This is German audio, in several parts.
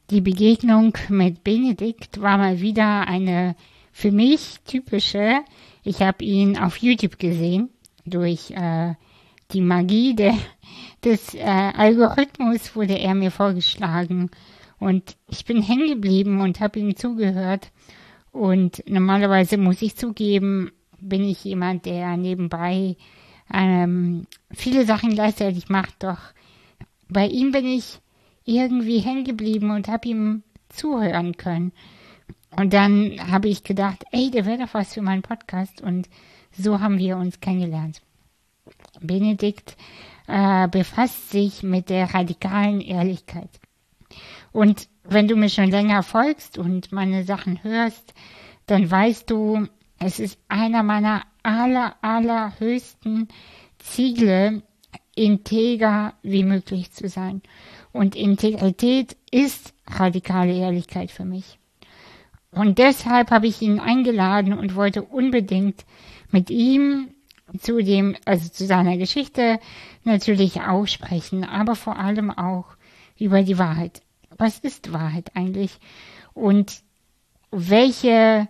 Die Begegnung mit Benedikt war mal wieder eine für mich typische. Ich habe ihn auf YouTube gesehen. Durch die Magie des Algorithmus wurde er mir vorgeschlagen. Und ich bin hängen geblieben und habe ihm zugehört. Und normalerweise muss ich zugeben, bin ich jemand, der nebenbei viele Sachen gleichzeitig macht. Doch bei ihm bin ich irgendwie hängen geblieben und habe ihm zuhören können. Und dann habe ich gedacht, ey, der wäre doch was für meinen Podcast. Und so haben wir uns kennengelernt. Benedikt befasst sich mit der radikalen Ehrlichkeit. Und wenn du mir schon länger folgst und meine Sachen hörst, dann weißt du, es ist einer meiner allerhöchsten Ziele, integer wie möglich zu sein. Und Integrität ist radikale Ehrlichkeit für mich. Und deshalb habe ich ihn eingeladen und wollte unbedingt mit ihm zu seiner Geschichte natürlich auch sprechen, aber vor allem auch über die Wahrheit. Was ist Wahrheit eigentlich? Und welche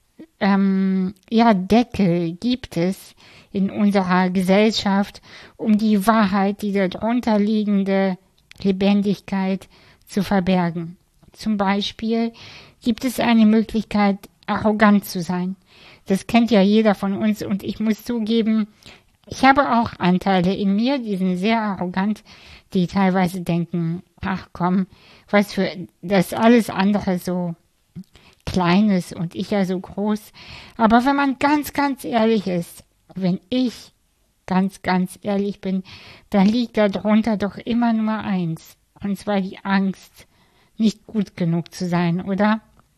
Deckel gibt es in unserer Gesellschaft, um die Wahrheit, die darunter liegende Lebendigkeit zu verbergen? Zum Beispiel gibt es eine Möglichkeit, arrogant zu sein. Das kennt ja jeder von uns und ich muss zugeben, ich habe auch Anteile in mir, die sind sehr arrogant, die teilweise denken, ach komm, was für das alles andere so Kleines und ich ja so groß. Aber wenn man ganz ehrlich ist, wenn ich ganz ehrlich bin, dann liegt darunter doch immer nur eins. Und zwar die Angst, nicht gut genug zu sein, oder?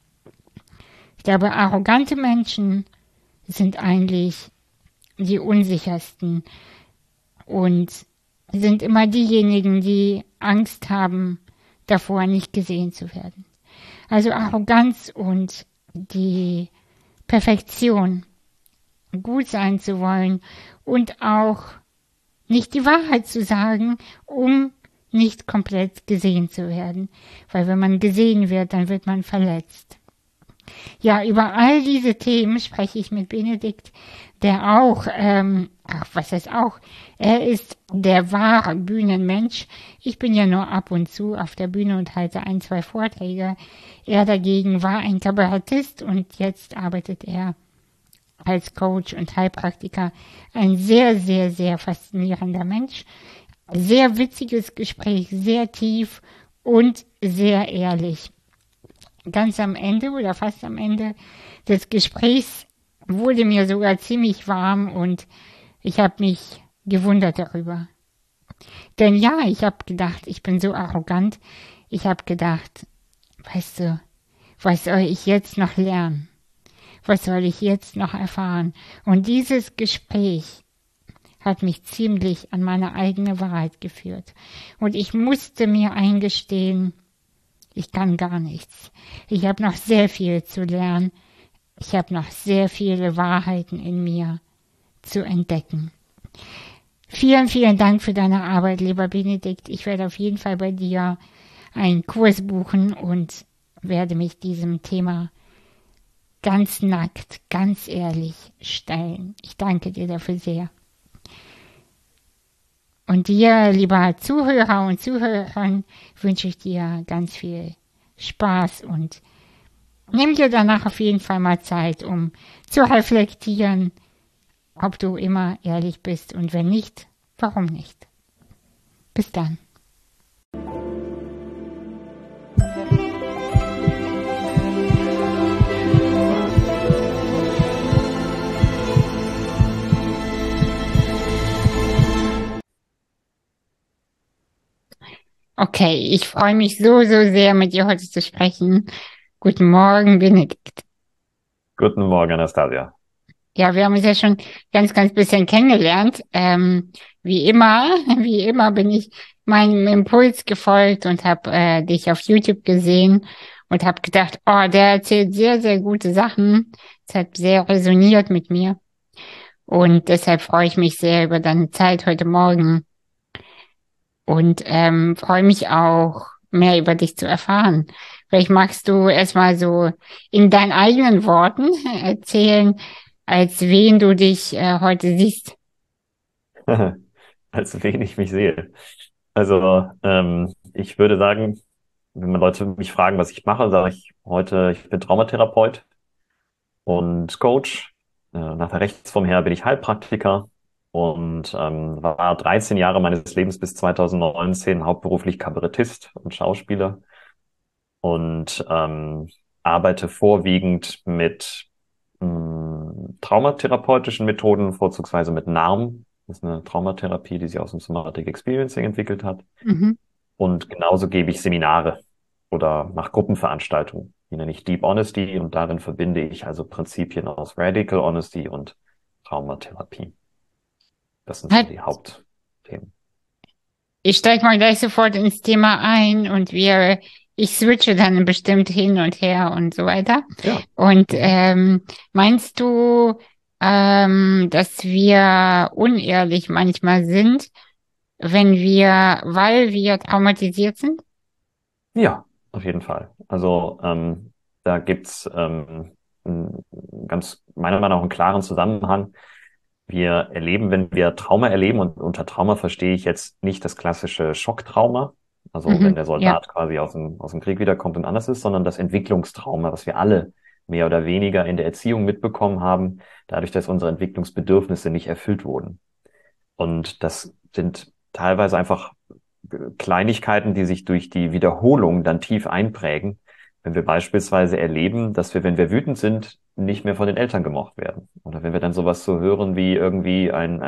Ich glaube, arrogante Menschen sind eigentlich die unsichersten und sind immer diejenigen, die Angst haben, davor nicht gesehen zu werden. Also Arroganz und die Perfektion, gut sein zu wollen und auch nicht die Wahrheit zu sagen, um nicht komplett gesehen zu werden. Weil wenn man gesehen wird, dann wird man verletzt. Ja, über all diese Themen spreche ich mit Benedikt, der auch, was heißt auch, er ist der wahre Bühnenmensch. Ich bin ja nur ab und zu auf der Bühne und halte 1, 2 Vorträge. Er dagegen war ein Kabarettist und jetzt arbeitet er als Coach und Heilpraktiker. Ein sehr faszinierender Mensch. Sehr witziges Gespräch, sehr tief und sehr ehrlich. Ganz am Ende oder fast am Ende des Gesprächs wurde mir sogar ziemlich warm und ich habe mich gewundert darüber. Denn ja, ich habe gedacht, ich bin so arrogant. Ich habe gedacht, weißt du, was soll ich jetzt noch lernen? Was soll ich jetzt noch erfahren? Und dieses Gespräch hat mich ziemlich an meine eigene Wahrheit geführt. Und ich musste mir eingestehen, ich kann gar nichts. Ich habe noch sehr viel zu lernen. Ich habe noch sehr viele Wahrheiten in mir zu entdecken. Vielen Dank für deine Arbeit, lieber Benedikt. Ich werde auf jeden Fall bei dir einen Kurs buchen und werde mich diesem Thema ganz nackt, ganz ehrlich stellen. Ich danke dir dafür sehr. Und dir, lieber Zuhörer und Zuhörerin, wünsche ich dir ganz viel Spaß und nimm dir danach auf jeden Fall mal Zeit, um zu reflektieren, ob du immer ehrlich bist und wenn nicht, warum nicht. Bis dann. Okay, ich freue mich so sehr, mit dir heute zu sprechen. Guten Morgen, Benedikt. Guten Morgen, Anastasia. Ja, wir haben uns ja schon ganz bisschen kennengelernt. Wie immer bin ich meinem Impuls gefolgt und habe dich auf YouTube gesehen und habe gedacht, oh, der erzählt sehr gute Sachen. Es hat sehr resoniert mit mir und deshalb freue ich mich sehr über deine Zeit heute Morgen und freue mich auch, mehr über dich zu erfahren. Vielleicht magst du erstmal so in deinen eigenen Worten erzählen, als wen du dich heute siehst. Als wen ich mich sehe. Also, ich würde sagen, wenn man Leute mich fragen, was ich mache, sage ich heute, ich bin Traumatherapeut und Coach. Nach der Rechtsform her bin ich Heilpraktiker und war 13 Jahre meines Lebens bis 2019 hauptberuflich Kabarettist und Schauspieler und arbeite vorwiegend mit traumatherapeutischen Methoden, vorzugsweise mit NARM. Das ist eine Traumatherapie, die sich aus dem Somatic Experiencing entwickelt hat. Mhm. Und genauso gebe ich Seminare oder mache Gruppenveranstaltungen. Die nenne ich Deep Honesty und darin verbinde ich also Prinzipien aus Radical Honesty und Traumatherapie. Das sind so Hat, die Hauptthemen. ich steige mal gleich sofort ins Thema ein und ich switche dann bestimmt hin und her und so weiter. Ja. Und Mhm. meinst du, dass wir unehrlich manchmal sind, weil wir traumatisiert sind? Ja, auf jeden Fall. Also da gibt's einen ganz, meiner Meinung nach, einen klaren Zusammenhang. Wir erleben, wenn wir Trauma erleben, und unter Trauma verstehe ich jetzt nicht das klassische Schocktrauma, also wenn Mhm, der ja, Soldat quasi aus dem Krieg wiederkommt und anders ist, sondern das Entwicklungstrauma, was wir alle mehr oder weniger in der Erziehung mitbekommen haben, dadurch, dass unsere Entwicklungsbedürfnisse nicht erfüllt wurden. Und das sind teilweise einfach Kleinigkeiten, die sich durch die Wiederholung dann tief einprägen. Wenn wir beispielsweise erleben, dass wir, wenn wir wütend sind, nicht mehr von den Eltern gemocht werden. Oder wenn wir dann sowas so hören wie irgendwie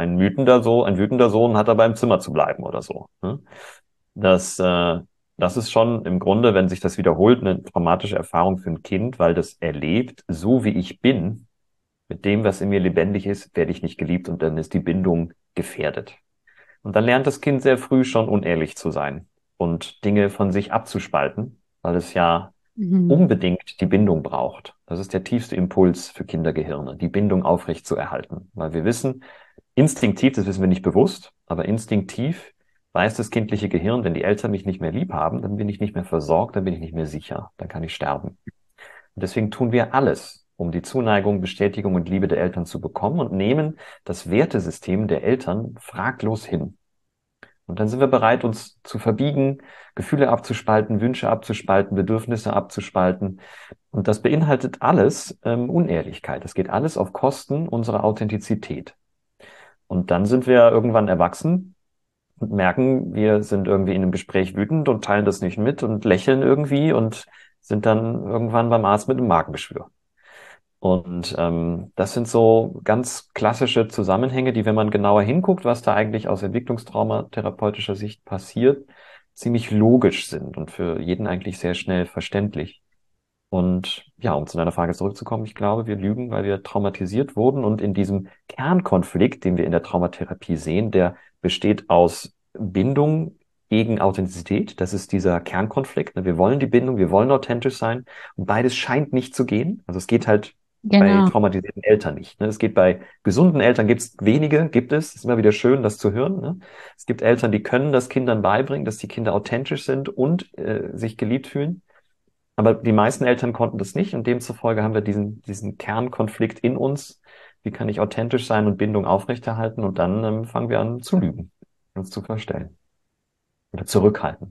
ein wütender Sohn hat aber im Zimmer zu bleiben oder so. Ne? Das, äh, das ist schon im Grunde, wenn sich das wiederholt, eine traumatische Erfahrung für ein Kind, weil das erlebt, so wie ich bin, mit dem, was in mir lebendig ist, werde ich nicht geliebt und dann ist die Bindung gefährdet. Und dann lernt das Kind sehr früh schon unehrlich zu sein und Dinge von sich abzuspalten, weil es ja mhm, unbedingt die Bindung braucht. Das ist der tiefste Impuls für Kindergehirne, die Bindung aufrecht zu erhalten. Weil wir wissen, instinktiv, das wissen wir nicht bewusst, aber instinktiv weiß das kindliche Gehirn, wenn die Eltern mich nicht mehr lieb haben, dann bin ich nicht mehr versorgt, dann bin ich nicht mehr sicher, dann kann ich sterben. Und deswegen tun wir alles, um die Zuneigung, Bestätigung und Liebe der Eltern zu bekommen und nehmen das Wertesystem der Eltern fraglos hin. Und dann sind wir bereit, uns zu verbiegen, Gefühle abzuspalten, Wünsche abzuspalten, Bedürfnisse abzuspalten. Und das beinhaltet alles Unehrlichkeit. Das geht alles auf Kosten unserer Authentizität. Und dann sind wir irgendwann erwachsen und merken, wir sind irgendwie in einem Gespräch wütend und teilen das nicht mit und lächeln irgendwie und sind dann irgendwann beim Arzt mit einem Magengeschwür. Und das sind so ganz klassische Zusammenhänge, die, wenn man genauer hinguckt, was da eigentlich aus entwicklungstraumatherapeutischer Sicht passiert, ziemlich logisch sind und für jeden eigentlich sehr schnell verständlich. Und ja, um zu deiner Frage zurückzukommen, ich glaube, wir lügen, weil wir traumatisiert wurden und in diesem Kernkonflikt, den wir in der Traumatherapie sehen, der besteht aus Bindung gegen Authentizität. Das ist dieser Kernkonflikt. Wir wollen die Bindung, wir wollen authentisch sein und beides scheint nicht zu gehen. Also es geht halt bei genau. traumatisierten Eltern nicht. Es geht bei gesunden Eltern, gibt es. Es ist immer wieder schön, das zu hören. Es gibt Eltern, die können das Kindern beibringen, dass die Kinder authentisch sind und sich geliebt fühlen. Aber die meisten Eltern konnten das nicht und demzufolge haben wir diesen Kernkonflikt in uns. Wie kann ich authentisch sein und Bindung aufrechterhalten? Und dann fangen wir an zu lügen, uns zu verstellen oder zurückhalten.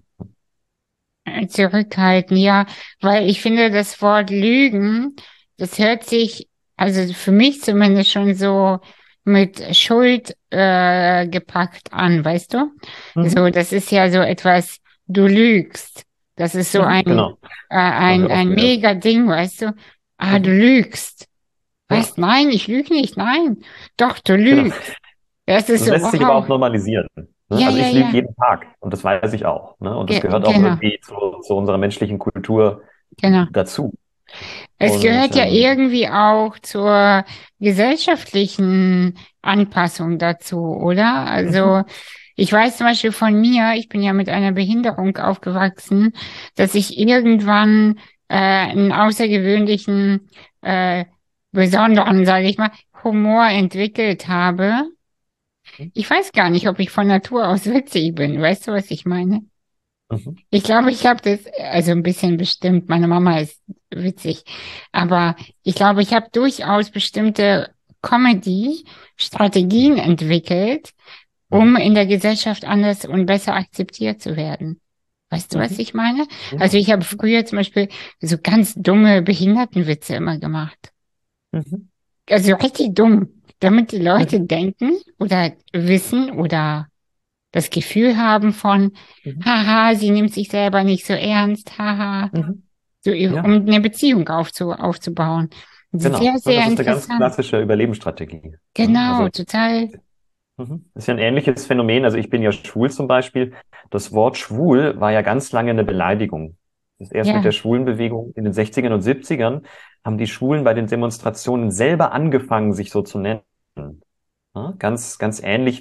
Zurückhalten, ja, weil ich finde, das Wort Lügen, das hört sich, also für mich zumindest schon so mit Schuld gepackt an, weißt du? So, Mhm. das ist ja so etwas, du lügst. Das ist so Mhm, genau. Haben wir oft ein gehört. mega Ding, weißt du? Ah, du Mhm. lügst. Ja, Was? Nein, ich lüge nicht. Nein. Doch, du genau. lügst. Das ist Das so, lässt sich aber wow. auch normalisieren. Ne? Ja, Also ja, ich lüge ja. jeden Tag und das weiß ich auch. Ne? Und das gehört auch Genau, irgendwie zu unserer menschlichen Kultur genau. dazu. Es Und gehört ja irgendwie auch zur gesellschaftlichen Anpassung dazu, oder? mhm. Also ich weiß zum Beispiel von mir, ich bin ja mit einer Behinderung aufgewachsen, dass ich irgendwann einen außergewöhnlichen, äh, besonderen, sage ich mal, Humor entwickelt habe. Ich weiß gar nicht, ob ich von Natur aus witzig bin. Weißt du, was ich meine? Mhm. Ich glaube, ich habe das, also ein bisschen bestimmt, meine Mama ist witzig, aber ich glaube, ich habe durchaus bestimmte Comedy-Strategien entwickelt, um Mhm. in der Gesellschaft anders und besser akzeptiert zu werden. Weißt du, was Mhm. ich meine? Also Ja. ich habe Mhm. früher zum Beispiel so ganz dumme Behindertenwitze immer gemacht. Mhm. Also richtig dumm, damit die Leute Mhm. denken oder wissen oder das Gefühl haben von, Mhm. haha, sie nimmt sich selber nicht so ernst, haha, Mhm. so, um Ja, eine Beziehung aufzubauen. genau. Sehr, Ne, sehr das ist eine ganz interessant. klassische Überlebensstrategie. Ne? Genau, Also, total, das ist ja ein ähnliches Phänomen. Also ich bin ja schwul zum Beispiel. Das Wort schwul war ja ganz lange eine Beleidigung. Das ist erst mit der ja, Schwulenbewegung in den 60ern und 70ern haben die Schwulen bei den Demonstrationen selber angefangen, sich so zu nennen. Ja, ganz, ganz ähnlich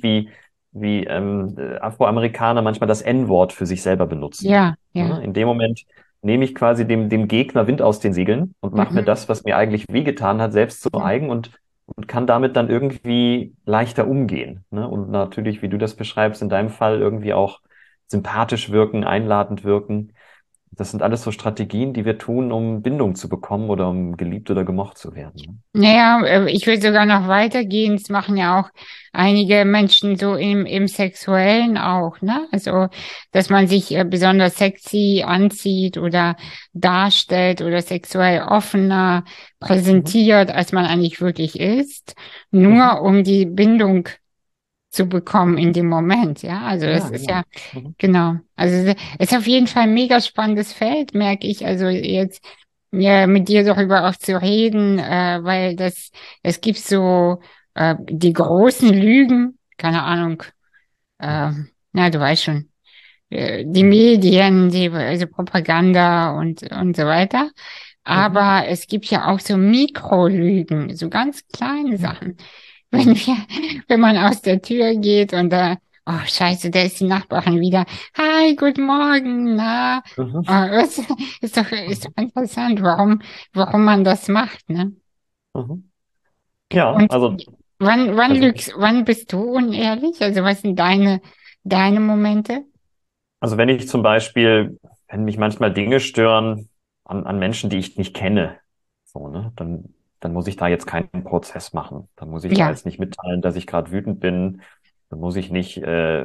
wie Afroamerikaner manchmal das N-Wort für sich selber benutzen. ja, Ja, ja. in dem Moment nehme ich quasi dem Gegner Wind aus den Segeln und mache mir Mhm. das, was mir eigentlich wehgetan hat, selbst zu Mhm. eigen und kann damit dann irgendwie leichter umgehen. Ne? Und natürlich, wie du das beschreibst, in deinem Fall irgendwie auch sympathisch wirken, einladend wirken. Das sind alles so Strategien, die wir tun, um Bindung zu bekommen oder um geliebt oder gemocht zu werden. Naja, ich will sogar noch weitergehen. Das machen ja auch einige Menschen so im Sexuellen auch, ne? Also, dass man sich besonders sexy anzieht oder darstellt oder sexuell offener Mhm. präsentiert, als man eigentlich wirklich ist, Mhm. nur um die Bindung zu bekommen in dem Moment, ja? Also, das Ja, ist ja, genau. Mhm. genau. Also, es ist auf jeden Fall ein mega spannendes Feld, merke ich. Also, jetzt ja, mit dir darüber auch zu reden, weil es gibt so die großen Lügen, keine Ahnung, Mhm. na, du weißt schon, die Mhm. Medien, also Propaganda und so weiter. Mhm. Aber es gibt ja auch so Mikrolügen, so ganz kleine Ja. Sachen. Wenn Mhm. wir, wenn man aus der Tür geht und da, oh Scheiße, da ist die Nachbarin wieder. Hi, guten Morgen, na? Mhm. Das ist doch Mhm. interessant, warum man das macht, ne? Mhm. Ja, Und wann also ich, lügst, wann bist du unehrlich? Also was sind deine Momente? also wenn ich zum Beispiel, wenn mich manchmal Dinge stören an Menschen, die ich nicht kenne, so, ne, dann muss ich da jetzt keinen Prozess machen. Dann muss ich da Ja. jetzt nicht mitteilen, dass ich gerade wütend bin. Dann muss ich nicht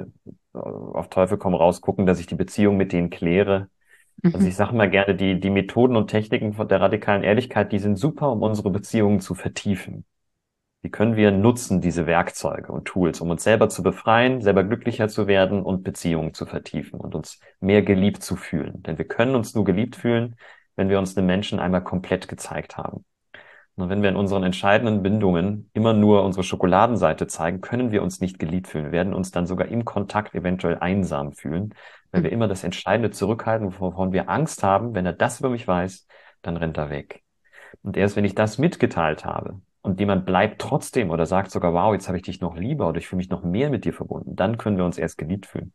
auf Teufel komm raus gucken, dass ich die Beziehung mit denen kläre. Also Mhm. ich sage mal gerne, die Methoden und Techniken von der radikalen Ehrlichkeit, die sind super, um unsere Beziehungen zu vertiefen. Die können wir nutzen, diese Werkzeuge und Tools, um uns selber zu befreien, selber glücklicher zu werden und Beziehungen zu vertiefen und uns mehr geliebt zu fühlen. Denn wir können uns nur geliebt fühlen, wenn wir uns den Menschen einmal komplett gezeigt haben. Und wenn wir in unseren entscheidenden Bindungen immer nur unsere Schokoladenseite zeigen, können wir uns nicht geliebt fühlen. Wir werden uns dann sogar im Kontakt eventuell einsam fühlen, weil wir immer das Entscheidende zurückhalten, wovon wir Angst haben. Wenn er das über mich weiß, dann rennt er weg. Und erst wenn ich das mitgeteilt habe und jemand bleibt trotzdem oder sagt sogar, wow, jetzt habe ich dich noch lieber oder ich fühle mich noch mehr mit dir verbunden, dann können wir uns erst geliebt fühlen.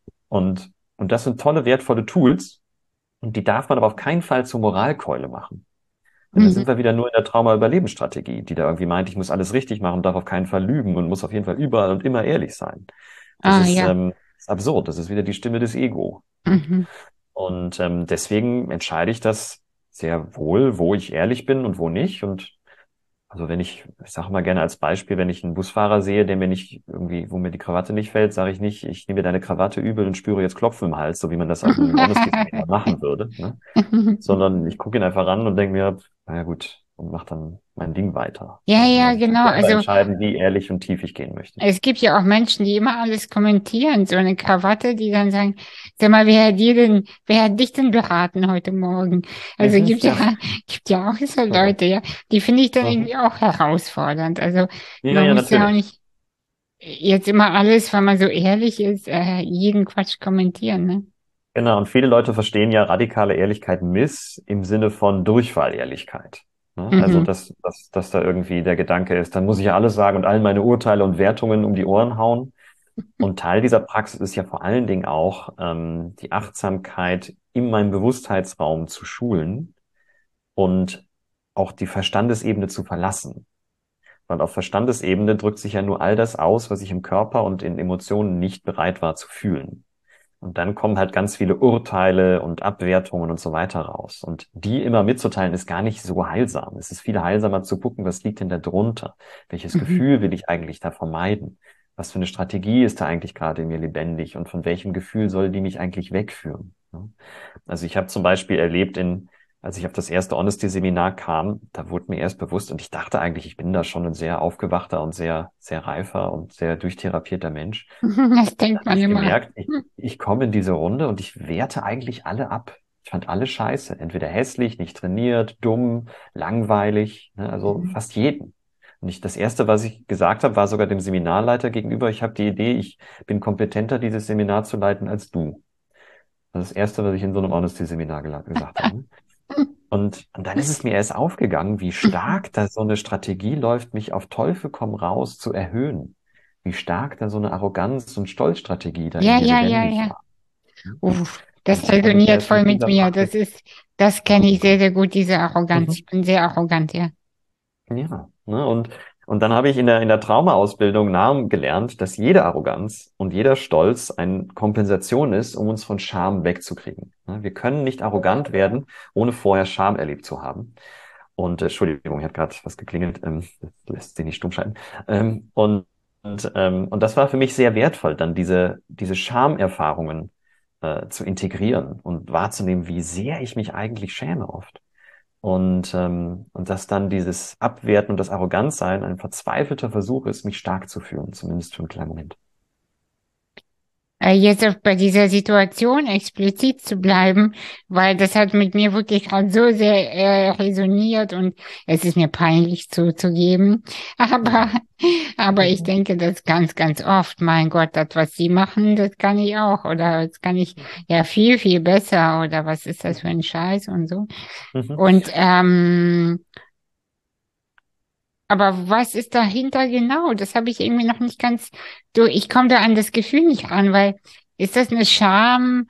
Und das sind tolle, wertvolle Tools und die darf man aber auf keinen Fall zur Moralkeule machen. Denn da Mhm. sind wir wieder nur in der Trauma-Überlebensstrategie, die da irgendwie meint, ich muss alles richtig machen, darf auf keinen Fall lügen und muss auf jeden Fall überall und immer ehrlich sein. Das Ah ja. ist absurd. Das ist wieder die Stimme des Ego. Ne? Mhm. Und deswegen entscheide ich das sehr wohl, wo ich ehrlich bin und wo nicht. Und also wenn ich sage mal gerne als Beispiel, wenn ich einen Busfahrer sehe, der mir nicht irgendwie, wo mir die Krawatte nicht fällt, sage ich nicht, ich nehme dir deine Krawatte übel und spüre jetzt Klopfen im Hals, so wie man das auf einem Honesty-Seminar machen würde, ne? Sondern ich gucke ihn einfach an und denke mir, naja gut, und mache dann mein Ding weiter. Ja, So, ne? ja, Also ich kann genau. selber Also entscheiden, wie ehrlich und tief ich gehen möchte. es gibt ja auch Menschen, die immer alles kommentieren, so eine Krawatte, die dann sagen, sag mal, wer hat dich denn beraten heute Morgen? Also Mhm, ja. gibt ja auch so Mhm. Leute, ja, die finde ich dann Mhm. irgendwie auch herausfordernd. Also Ja, man ja, muss ja auch natürlich. nicht jetzt immer alles, weil man so ehrlich ist, jeden Quatsch kommentieren, ne? Genau, und viele Leute verstehen ja radikale Ehrlichkeit miss im Sinne von Durchfallehrlichkeit. Ne? Also, Mhm. dass da irgendwie der Gedanke ist, dann muss ich ja alles sagen und allen meine Urteile und Wertungen um die Ohren hauen. Und Teil dieser Praxis ist ja vor allen Dingen auch, die Achtsamkeit in meinem Bewusstheitsraum zu schulen und auch die Verstandesebene zu verlassen. Weil auf Verstandesebene drückt sich ja nur all das aus, was ich im Körper und in Emotionen nicht bereit war zu fühlen. Und dann kommen halt ganz viele Urteile und Abwertungen und so weiter raus. Und die immer mitzuteilen, ist gar nicht so heilsam. Es ist viel heilsamer zu gucken, was liegt denn da drunter? Welches Mhm. Gefühl will ich eigentlich da vermeiden? Was für eine Strategie ist da eigentlich gerade in mir lebendig? Und von welchem Gefühl soll die mich eigentlich wegführen? Ja. Also ich habe zum Beispiel erlebt, als ich auf das erste Honesty-Seminar kam, da wurde mir erst bewusst, und ich dachte eigentlich, ich bin da schon ein sehr aufgewachter und sehr, sehr reifer und sehr durchtherapierter Mensch. Das Da denkt habe man ich immer. gemerkt, ich komme in diese Runde und ich werte eigentlich alle ab. Ich fand alle scheiße. Entweder hässlich, nicht trainiert, dumm, langweilig, ne? Also Mhm. fast jeden. Und das Erste, was ich gesagt habe, war sogar dem Seminarleiter gegenüber, ich habe die Idee, ich bin kompetenter, dieses Seminar zu leiten als du. Das ist das Erste, was ich in so einem Honesty-Seminar gesagt habe. Und dann ist es mir erst aufgegangen, wie stark da so eine Strategie läuft, mich auf Teufel komm raus zu erhöhen. Wie stark da so eine Arroganz und Stolzstrategie da in Ja, mir ja, ja, lebendig ja. war. Das Da habe ich resoniert erst voll mit mit dieser mir. Praxis. Das kenne ich sehr, sehr gut, diese Arroganz. Ich Mhm. bin sehr arrogant, ja. Ja, ne? Und dann habe ich in der Traumausbildung Namen gelernt, dass jede Arroganz und jeder Stolz eine Kompensation ist, um uns von Scham wegzukriegen. Ne? Wir können nicht arrogant werden, ohne vorher Scham erlebt zu haben. Und Entschuldigung, ich habe gerade was geklingelt, das lässt sich nicht stumm schalten. Und das war für mich sehr wertvoll, dann diese Schamerfahrungen zu integrieren und wahrzunehmen, wie sehr ich mich eigentlich schäme oft. Und dass dann dieses Abwerten und das Arrogantsein ein verzweifelter Versuch ist, mich stark zu fühlen, zumindest für einen kleinen Moment. Jetzt auch bei dieser Situation explizit zu bleiben, weil das hat mit mir wirklich gerade so sehr resoniert und es ist mir peinlich zuzugeben. Aber, Mhm. aber ich denke das ganz, ganz oft. Mein Gott, das, was Sie machen, das kann ich auch. Oder das kann ich ja viel, viel besser. Oder was ist das für ein Scheiß und so. Mhm. Und aber was ist dahinter genau? Das habe ich irgendwie noch nicht ganz ich komme da an das Gefühl nicht ran, weil ist das eine Scham?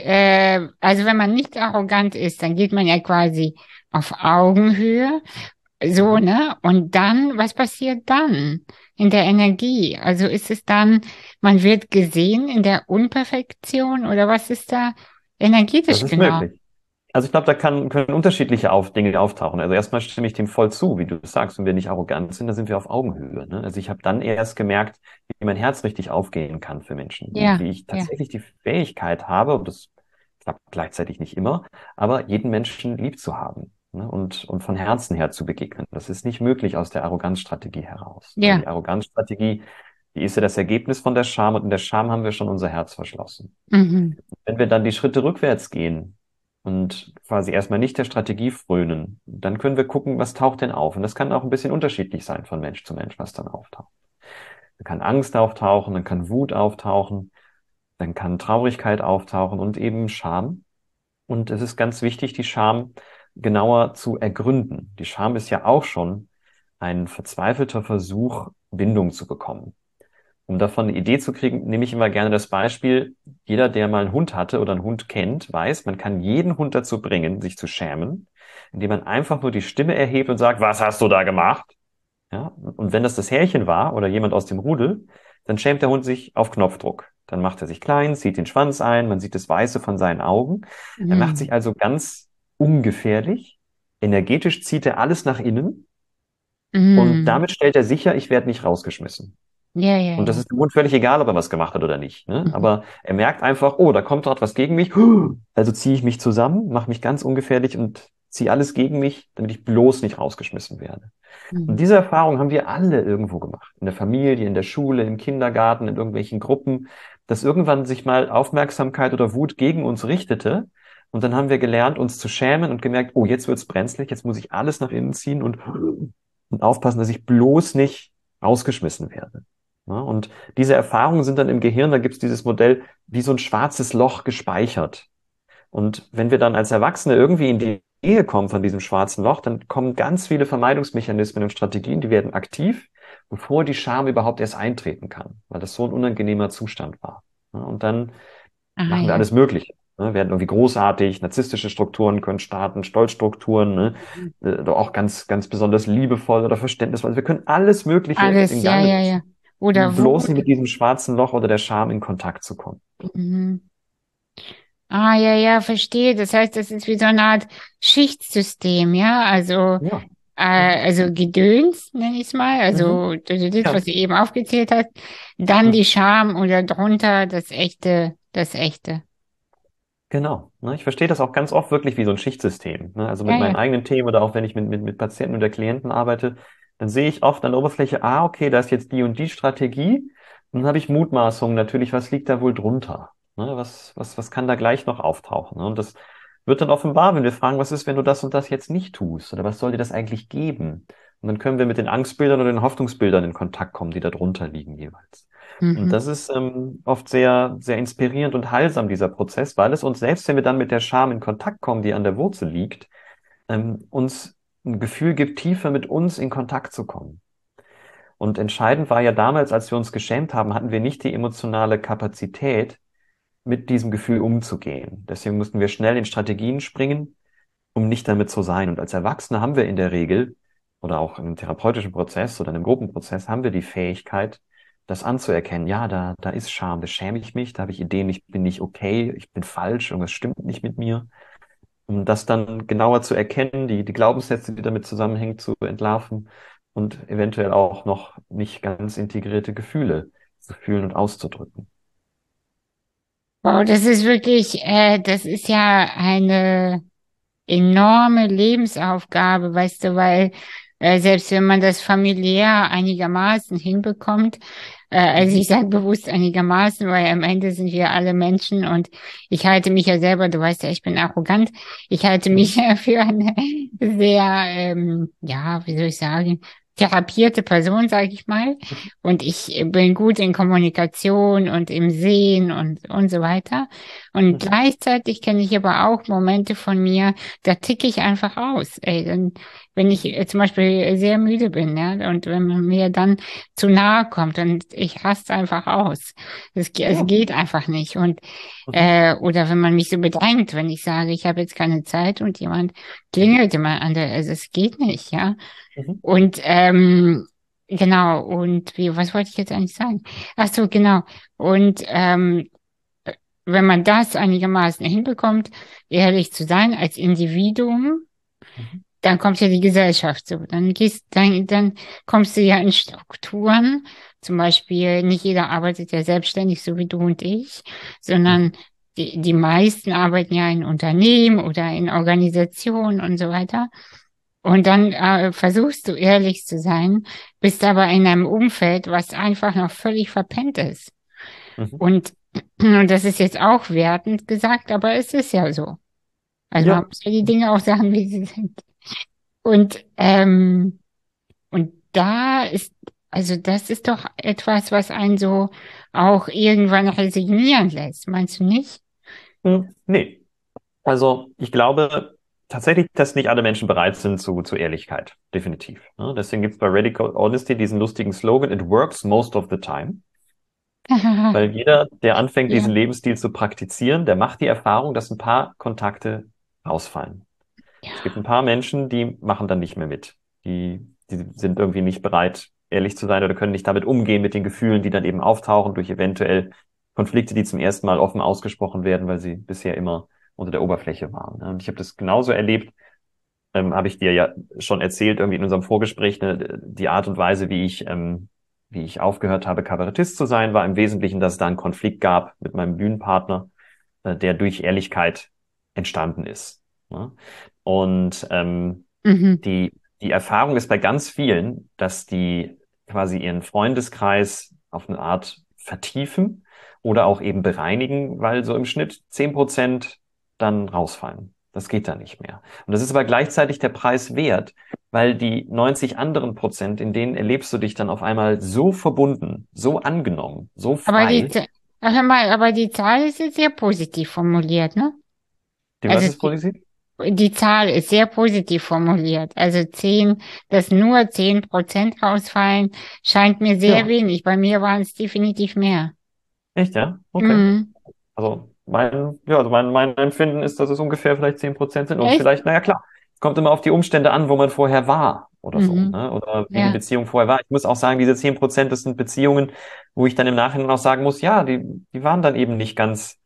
Also wenn man nicht arrogant ist, dann geht man ja quasi auf Augenhöhe, so, Mhm. ne? Und dann, was passiert dann in der Energie? Also ist es dann, man wird gesehen in der Unperfektion oder was ist da Das energetisch ist genau? möglich. Also ich glaube, können unterschiedliche Dinge auftauchen. Also erstmal stimme ich dem voll zu, wie du sagst, wenn wir nicht arrogant sind, dann sind wir auf Augenhöhe. Ne? Also ich habe dann erst gemerkt, wie mein Herz richtig aufgehen kann für Menschen, Ja, wie ich ja. tatsächlich die Fähigkeit habe, und das klappt gleichzeitig nicht immer, aber jeden Menschen lieb zu haben, ne? Und von Herzen her zu begegnen. Das ist nicht möglich aus der Arroganzstrategie heraus, weil Ja. die Arroganzstrategie, die ist ja das Ergebnis von der Scham und in der Scham haben wir schon unser Herz verschlossen. Mhm. Wenn wir dann die Schritte rückwärts gehen und quasi erstmal nicht der Strategie frönen, dann können wir gucken, was taucht denn auf. Und das kann auch ein bisschen unterschiedlich sein von Mensch zu Mensch, was dann auftaucht. Dann kann Angst auftauchen, dann kann Wut auftauchen, dann kann Traurigkeit auftauchen und eben Scham. Und es ist ganz wichtig, die Scham genauer zu ergründen. Die Scham ist ja auch schon ein verzweifelter Versuch, Bindung zu bekommen. Um davon eine Idee zu kriegen, nehme ich immer gerne das Beispiel, jeder, der mal einen Hund hatte oder einen Hund kennt, weiß, man kann jeden Hund dazu bringen, sich zu schämen, indem man einfach nur die Stimme erhebt und sagt, was hast du da gemacht? Ja? Und wenn das Herrchen war oder jemand aus dem Rudel, dann schämt der Hund sich auf Knopfdruck. Dann macht er sich klein, zieht den Schwanz ein, man sieht das Weiße von seinen Augen. Er macht sich Mhm. also ganz ungefährlich. Energetisch zieht er alles nach innen und Mhm. damit stellt er sicher, ich werde nicht rausgeschmissen. Ja, ja, Und das ja. ist dem Hund völlig egal, ob er was gemacht hat oder nicht. Ne? Mhm. Aber er merkt einfach, oh, da kommt gerade was gegen mich. Also ziehe ich mich zusammen, mache mich ganz ungefährlich und ziehe alles gegen mich, damit ich bloß nicht rausgeschmissen werde. Und Mhm. diese Erfahrung haben wir alle irgendwo gemacht. In der Familie, in der Schule, im Kindergarten, in irgendwelchen Gruppen, dass irgendwann sich mal Aufmerksamkeit oder Wut gegen uns richtete. Und dann haben wir gelernt, uns zu schämen und gemerkt, oh, jetzt wird's brenzlig, jetzt muss ich alles nach innen ziehen und aufpassen, dass ich bloß nicht rausgeschmissen werde. Ja, und diese Erfahrungen sind dann im Gehirn, da gibt es dieses Modell, wie so ein schwarzes Loch gespeichert. Und wenn wir dann als Erwachsene irgendwie in die Nähe kommen von diesem schwarzen Loch, dann kommen ganz viele Vermeidungsmechanismen und Strategien, die werden aktiv, bevor die Scham überhaupt erst eintreten kann, weil das so ein unangenehmer Zustand war. Ja, und dann Ah machen wir ja. alles Mögliche. Ne? Werden irgendwie großartig, narzisstische Strukturen können starten, Stolzstrukturen, ne? Mhm. Oder auch ganz, ganz besonders liebevoll oder verständnisvoll. Also wir können alles Mögliche Alles, in ja, Gang ja, ja. setzen, Oder um bloß Wut. nicht mit diesem schwarzen Loch oder der Scham in Kontakt zu kommen. Mhm. Ah, ja, ja, verstehe. Das heißt, das ist wie so eine Art Schichtsystem, ja? Ja. Mhm. Also Gedöns, nenne ich es mal. Mhm. Also das, Ja, was du eben aufgezählt hast. Dann die mhm. Scham oder drunter das Echte, das Echte. Genau. Ne, ich verstehe das auch ganz oft wirklich wie so ein Schichtsystem. Ne? Also Ja, mit meinen ja. eigenen Themen oder auch wenn ich mit Patienten oder Klienten arbeite, dann sehe ich oft an der Oberfläche, okay, da ist jetzt die und die Strategie. Und dann habe ich Mutmaßungen natürlich, was liegt da wohl drunter? Ne? Was kann da gleich noch auftauchen? Ne? Und das wird dann offenbar, wenn wir fragen, was ist, wenn du das und das jetzt nicht tust? Oder was soll dir das eigentlich geben? Und dann können wir mit den Angstbildern oder den Hoffnungsbildern in Kontakt kommen, die da drunter liegen jeweils. Und Mhm. das ist oft sehr, sehr inspirierend und heilsam, dieser Prozess, weil es uns selbst, wenn wir dann mit der Scham in Kontakt kommen, die an der Wurzel liegt, uns ein Gefühl gibt, tiefer mit uns in Kontakt zu kommen. Und entscheidend war ja damals, als wir uns geschämt haben, hatten wir nicht die emotionale Kapazität, mit diesem Gefühl umzugehen. Deswegen mussten wir schnell in Strategien springen, um nicht damit zu sein. Und als Erwachsene haben wir in der Regel, oder auch im therapeutischen Prozess oder einem Gruppenprozess, haben wir die Fähigkeit, das anzuerkennen. Ja, da ist Scham, da schäme ich mich, da habe ich Ideen, ich bin nicht okay, ich bin falsch, irgendwas stimmt nicht mit mir. Um das dann genauer zu erkennen, die Glaubenssätze, die damit zusammenhängen, zu entlarven und eventuell auch noch nicht ganz integrierte Gefühle zu fühlen und auszudrücken. Wow, das ist wirklich, das ist ja eine enorme Lebensaufgabe, weißt du, weil selbst wenn man das familiär einigermaßen hinbekommt, also Mhm. ich sage bewusst einigermaßen, weil am Ende sind wir alle Menschen und ich halte mich ja selber, du weißt ja, ich bin arrogant, ich halte mich Mhm. ja für eine sehr, ja, wie soll ich sagen, therapierte Person, sage ich mal. Mhm. Und ich bin gut in Kommunikation und im Sehen und so weiter. Und Mhm. gleichzeitig kenne ich aber auch Momente von mir, da ticke ich einfach aus. Ey, dann, wenn ich Mhm. zum Beispiel sehr müde bin, ja, und wenn man mir dann zu nahe kommt und ich raste einfach aus. Es Ja. geht einfach nicht. Und Mhm. oder wenn man mich so bedrängt, wenn ich sage, ich habe jetzt keine Zeit und jemand klingelt immer an der, also es geht nicht, ja. Mhm. Und genau, und wie, was wollte ich jetzt eigentlich sagen? Ach so, genau. Und wenn man das einigermaßen hinbekommt, ehrlich zu sein als Individuum, Mhm. dann kommt ja die Gesellschaft so. Dann kommst du ja in Strukturen. Zum Beispiel, nicht jeder arbeitet ja selbstständig, so wie du und ich, sondern Mhm. die meisten arbeiten ja in Unternehmen oder in Organisationen und so weiter. Und dann versuchst du ehrlich zu sein, bist aber in einem Umfeld, was einfach noch völlig verpennt ist. Mhm. Und, und das ist jetzt auch wertend gesagt, aber es ist ja so. Also man Ja. muss ja die Dinge auch sagen, wie sie sind. Und, und da ist, also das ist doch etwas, was einen so auch irgendwann resignieren lässt, meinst du nicht? Nee. Also ich glaube tatsächlich, dass nicht alle Menschen bereit sind zu Ehrlichkeit. Definitiv. Ne? Deswegen gibt es bei Radical Honesty diesen lustigen Slogan, It works most of the time. Weil jeder, der anfängt, Ja. diesen Lebensstil zu praktizieren, der macht die Erfahrung, dass ein paar Kontakte rausfallen. Es gibt ein Ja. paar Menschen, die machen dann nicht mehr mit. Die sind irgendwie nicht bereit, ehrlich zu sein oder können nicht damit umgehen mit den Gefühlen, die dann eben auftauchen durch eventuell Konflikte, die zum ersten Mal offen ausgesprochen werden, weil sie bisher immer unter der Oberfläche waren. Und ich habe das genauso erlebt, habe ich dir ja schon erzählt, irgendwie in unserem Vorgespräch, ne, die Art und Weise, wie ich aufgehört habe, Kabarettist zu sein, war im Wesentlichen, dass es da einen Konflikt gab mit meinem Bühnenpartner, der durch Ehrlichkeit entstanden ist. Ne? Und Mhm. die Erfahrung ist bei ganz vielen, dass die quasi ihren Freundeskreis auf eine Art vertiefen oder auch eben bereinigen, weil so im Schnitt 10% dann rausfallen. Das geht dann nicht mehr. Und das ist aber gleichzeitig der Preis wert, weil die 90 anderen Prozent, in denen erlebst du dich dann auf einmal so verbunden, so angenommen, so Aber frei. hör mal, aber die Zahl ist jetzt sehr positiv formuliert, ne? Die was Also ist positiv? die Zahl ist sehr positiv formuliert. Also 10, dass nur 10% rausfallen, scheint mir sehr Ja, wenig. Bei mir waren es definitiv mehr. echt, ja? Okay. Mhm. Also mein Empfinden ist, dass es ungefähr vielleicht 10% sind und Echt? vielleicht, naja klar, es kommt immer auf die Umstände an, wo man vorher war oder so, Mhm. ne? Oder wie die Ja. Beziehung vorher war. Ich muss auch sagen, diese 10%, das sind Beziehungen, wo ich dann im Nachhinein auch sagen muss, ja, die waren dann eben nicht ganz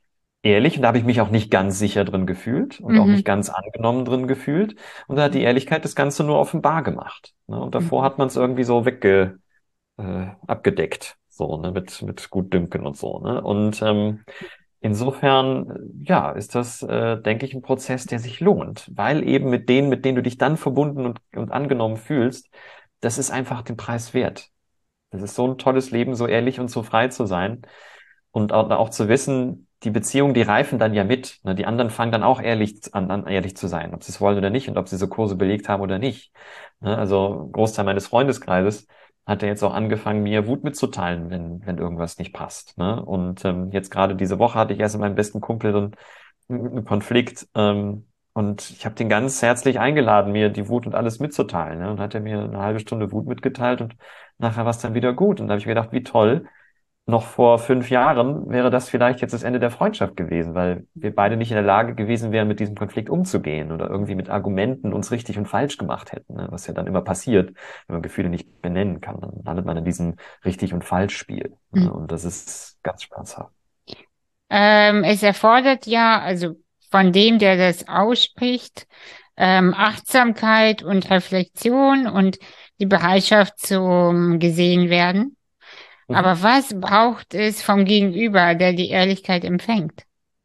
ehrlich und da habe ich mich auch nicht ganz sicher drin gefühlt und auch Mhm. nicht ganz angenommen drin gefühlt. Und da hat die Ehrlichkeit das Ganze nur offenbar gemacht. Ne? Und davor Mhm. hat man es irgendwie so abgedeckt, so, ne, mit Gutdünken und so, ne? Und insofern, ja, ist das, denke ich, ein Prozess, der sich lohnt, weil eben mit denen du dich dann verbunden und angenommen fühlst, das ist einfach den Preis wert. Das ist so ein tolles Leben, so ehrlich und so frei zu sein und auch zu wissen, die Beziehungen, die reifen dann ja mit. Ne? Die anderen fangen dann auch an, ehrlich zu sein, ob sie es wollen oder nicht und ob sie so Kurse belegt haben oder nicht. Ne? Also ein Großteil meines Freundeskreises hat er jetzt auch angefangen, mir Wut mitzuteilen, wenn irgendwas nicht passt. Ne? Und jetzt gerade diese Woche hatte ich erst mit meinem besten Kumpel so einen Konflikt. Und ich habe den ganz herzlich eingeladen, mir die Wut und alles mitzuteilen. Ne? Und hat er mir eine halbe Stunde Wut mitgeteilt und nachher war es dann wieder gut. Und da habe ich mir gedacht, wie toll. Noch vor 5 Jahren wäre das vielleicht jetzt das Ende der Freundschaft gewesen, weil wir beide nicht in der Lage gewesen wären, mit diesem Konflikt umzugehen oder irgendwie mit Argumenten uns richtig und falsch gemacht hätten, ne? Was ja dann immer passiert, wenn man Gefühle nicht benennen kann. Dann landet man in diesem richtig und falsch Spiel, ne? Mhm. Und das ist ganz schmerzhaft. Es erfordert ja, also von dem, der das ausspricht, Achtsamkeit und Reflexion und die Bereitschaft zum gesehen werden. Mhm. Aber was braucht es vom Gegenüber, der die Ehrlichkeit empfängt?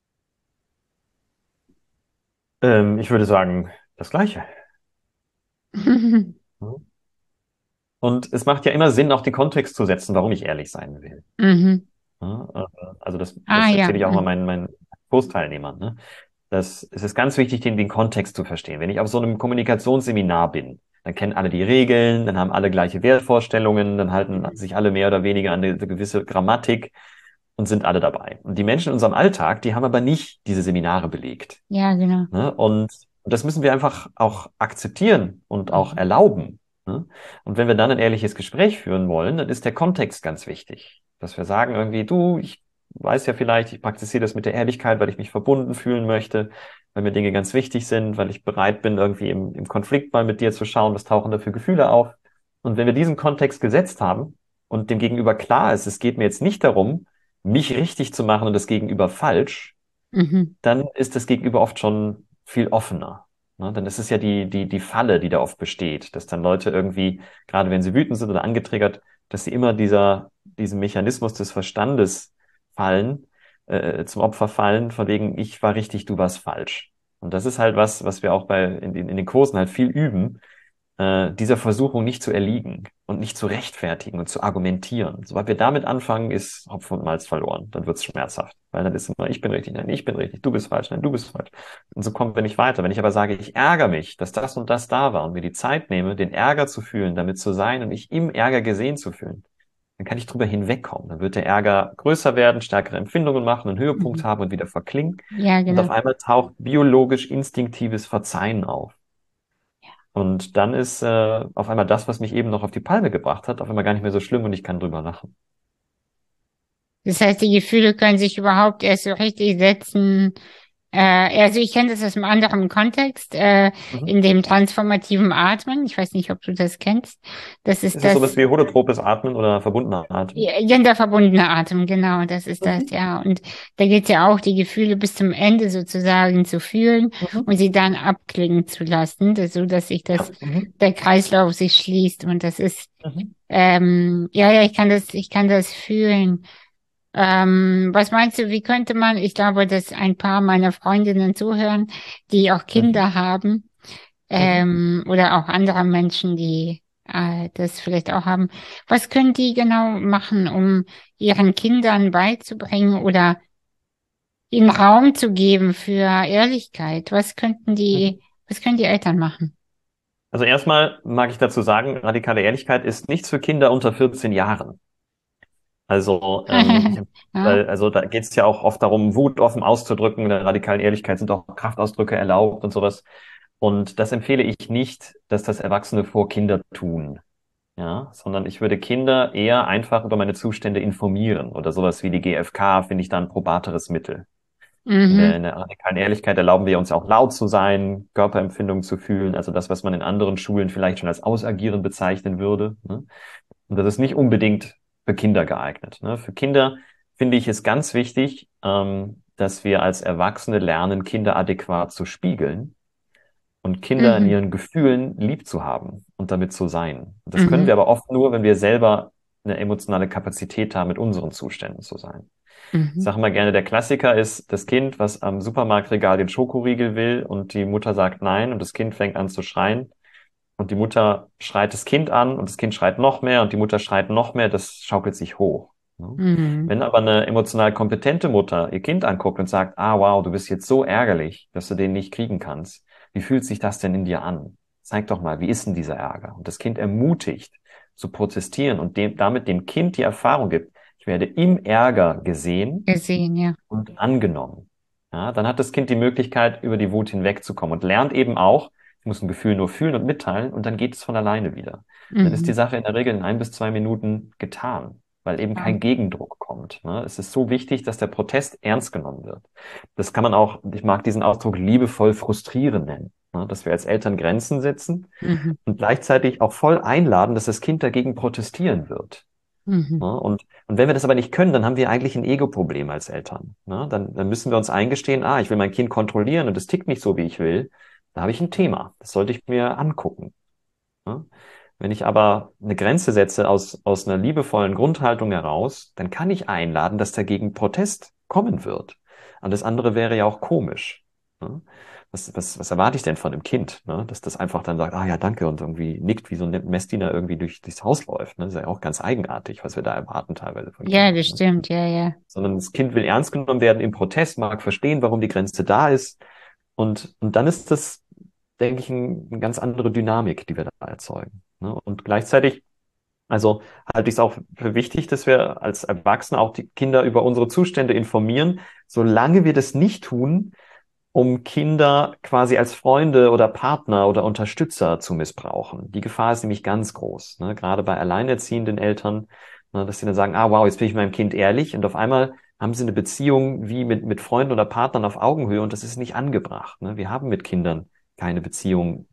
Ich würde sagen, das Gleiche. Mhm. Und es macht ja immer Sinn, auch den Kontext zu setzen, warum ich ehrlich sein will. Mhm. Ja, also Ah das ja. erzähle ich auch mal Mhm. meinen Kursteilnehmern, ne? Es ist ganz wichtig, den Kontext zu verstehen. Wenn ich auf so einem Kommunikationsseminar bin, dann kennen alle die Regeln, dann haben alle gleiche Wertvorstellungen, dann halten sich alle mehr oder weniger an eine gewisse Grammatik und sind alle dabei. Und die Menschen in unserem Alltag, die haben aber nicht diese Seminare belegt. Ja, genau. Ne? Und das müssen wir einfach auch akzeptieren und auch Mhm. erlauben. Ne? Und wenn wir dann ein ehrliches Gespräch führen wollen, dann ist der Kontext ganz wichtig. Dass wir sagen irgendwie, du, ich weiß ja vielleicht, ich praktiziere das mit der Ehrlichkeit, weil ich mich verbunden fühlen möchte, weil mir Dinge ganz wichtig sind, weil ich bereit bin, irgendwie im Konflikt mal mit dir zu schauen, was tauchen da für Gefühle auf. Und wenn wir diesen Kontext gesetzt haben und dem Gegenüber klar ist, es geht mir jetzt nicht darum, mich richtig zu machen und das Gegenüber falsch, Mhm. dann ist das Gegenüber oft schon viel offener. Ne? Dann ist es ja die Falle, die da oft besteht, dass dann Leute irgendwie, gerade wenn sie wütend sind oder angetriggert, dass sie immer diesem Mechanismus des Verstandes fallen, zum Opfer fallen, von wegen, ich war richtig, du warst falsch. Und das ist halt was wir auch in den Kursen halt viel üben, dieser Versuchung nicht zu erliegen und nicht zu rechtfertigen und zu argumentieren. Sobald wir damit anfangen, ist Hopfen und Malz verloren. Dann wird's schmerzhaft. Weil dann ist immer, ich bin richtig, nein, ich bin richtig, du bist falsch, nein, du bist falsch. Und so kommen wir nicht weiter. Wenn ich aber sage, ich ärgere mich, dass das und das da war und mir die Zeit nehme, den Ärger zu fühlen, damit zu sein und mich im Ärger gesehen zu fühlen, dann kann ich drüber hinwegkommen. Dann wird der Ärger größer werden, stärkere Empfindungen machen, einen Höhepunkt Mhm. haben und wieder verklingen. Ja, Und auf genau. einmal taucht biologisch instinktives Verzeihen auf. Und dann ist auf einmal das, was mich eben noch auf die Palme gebracht hat, auf einmal gar nicht mehr so schlimm und ich kann drüber lachen. Das heißt, die Gefühle können sich überhaupt erst so richtig setzen. Also ich kenne das aus einem anderen Kontext, Mhm. in dem transformativen Atmen. Ich weiß nicht, ob du das kennst. Das ist Ist es sowas das wie holotropes Atmen oder verbundener Atmen? genderverbundene Atem, genau, das ist das, Mhm. ja. Und da geht es ja auch, die Gefühle bis zum Ende sozusagen zu fühlen Mhm. und sie dann abklingen zu lassen, so dass sich Ja. Mhm. der Kreislauf sich schließt. Und das ist, Mhm. ja, ich kann das fühlen. Was meinst du, wie könnte man, ich glaube, dass ein paar meiner Freundinnen zuhören, die auch Mhm. Kinder haben, Mhm. oder auch andere Menschen, die das vielleicht auch haben. Was können die genau machen, um ihren Kindern beizubringen oder ihnen Raum zu geben für Ehrlichkeit? Mhm. Was können die Eltern machen? Also erstmal mag ich dazu sagen, radikale Ehrlichkeit ist nichts für Kinder unter 14 Jahren. Also, Ja. also da geht es ja auch oft darum, Wut offen auszudrücken. In der radikalen Ehrlichkeit sind auch Kraftausdrücke erlaubt und sowas. Und das empfehle ich nicht, dass das Erwachsene vor Kinder tun. Ja, sondern ich würde Kinder eher einfach über meine Zustände informieren oder sowas wie die GfK finde ich da ein probateres Mittel. Mhm. In der radikalen Ehrlichkeit erlauben wir uns ja auch laut zu sein, Körperempfindungen zu fühlen, also das, was man in anderen Schulen vielleicht schon als Ausagieren bezeichnen würde. Ne? Und das ist nicht unbedingt für Kinder geeignet. Ne? Für Kinder finde ich es ganz wichtig, dass wir als Erwachsene lernen, Kinder adäquat zu spiegeln und Kinder in Mhm. ihren Gefühlen lieb zu haben und damit zu sein. Und das können Mhm. wir aber oft nur, wenn wir selber eine emotionale Kapazität haben, mit unseren Zuständen zu sein. Ich Mhm. sage mal gerne, der Klassiker ist das Kind, was am Supermarktregal den Schokoriegel will und die Mutter sagt nein und das Kind fängt an zu schreien und die Mutter schreit das Kind an und das Kind schreit noch mehr und die Mutter schreit noch mehr, das schaukelt sich hoch. Ne? Mhm. Wenn aber eine emotional kompetente Mutter ihr Kind anguckt und sagt, ah wow, du bist jetzt so ärgerlich, dass du den nicht kriegen kannst, wie fühlt sich das denn in dir an? Zeig doch mal, wie ist denn dieser Ärger? Und das Kind ermutigt zu protestieren und damit dem Kind die Erfahrung gibt, ich werde im Ärger gesehen Gesehen, ja. und angenommen. Ja, dann hat das Kind die Möglichkeit, über die Wut hinwegzukommen und lernt eben auch, ich muss ein Gefühl nur fühlen und mitteilen und dann geht es von alleine wieder. Dann ist die Mhm. Sache in der Regel in 1 bis 2 Minuten getan, weil eben Ja. kein Gegendruck kommt. Ne? Es ist so wichtig, dass der Protest ernst genommen wird. Das kann man auch, ich mag diesen Ausdruck liebevoll frustrieren nennen, ne? Dass wir als Eltern Grenzen setzen Mhm. und gleichzeitig auch voll einladen, dass das Kind dagegen protestieren wird. Mhm. Ne? Und wenn wir das aber nicht können, dann haben wir eigentlich ein Ego-Problem als Eltern. Ne? Dann müssen wir uns eingestehen, ich will mein Kind kontrollieren und es tickt nicht so, wie ich will. Da habe ich ein Thema. Das sollte ich mir angucken. Ne? Wenn ich aber eine Grenze setze aus einer liebevollen Grundhaltung heraus, dann kann ich einladen, dass dagegen Protest kommen wird. Alles andere wäre ja auch komisch. Ne? Was erwarte ich denn von einem Kind? Ne? Dass das einfach dann sagt, ja, danke und irgendwie nickt, wie so ein Messdiener irgendwie durchs Haus läuft. Ne? Das ist ja auch ganz eigenartig, was wir da erwarten teilweise von Ja, Kindern. das Ne? stimmt, ja, ja. Sondern das Kind will ernst genommen werden im Protest, mag verstehen, warum die Grenze da ist. Und dann ist das, denke ich, eine ganz andere Dynamik, die wir da erzeugen. Ne? Und gleichzeitig, also halte ich es auch für wichtig, dass wir als Erwachsene auch die Kinder über unsere Zustände informieren, solange wir das nicht tun, um Kinder quasi als Freunde oder Partner oder Unterstützer zu missbrauchen. Die Gefahr ist nämlich ganz groß, ne? Gerade bei alleinerziehenden Eltern, ne? Dass sie dann sagen, wow, jetzt bin ich meinem Kind ehrlich und auf einmal haben sie eine Beziehung wie mit Freunden oder Partnern auf Augenhöhe und das ist nicht angebracht. Ne? Wir haben mit Kindern keine Beziehung,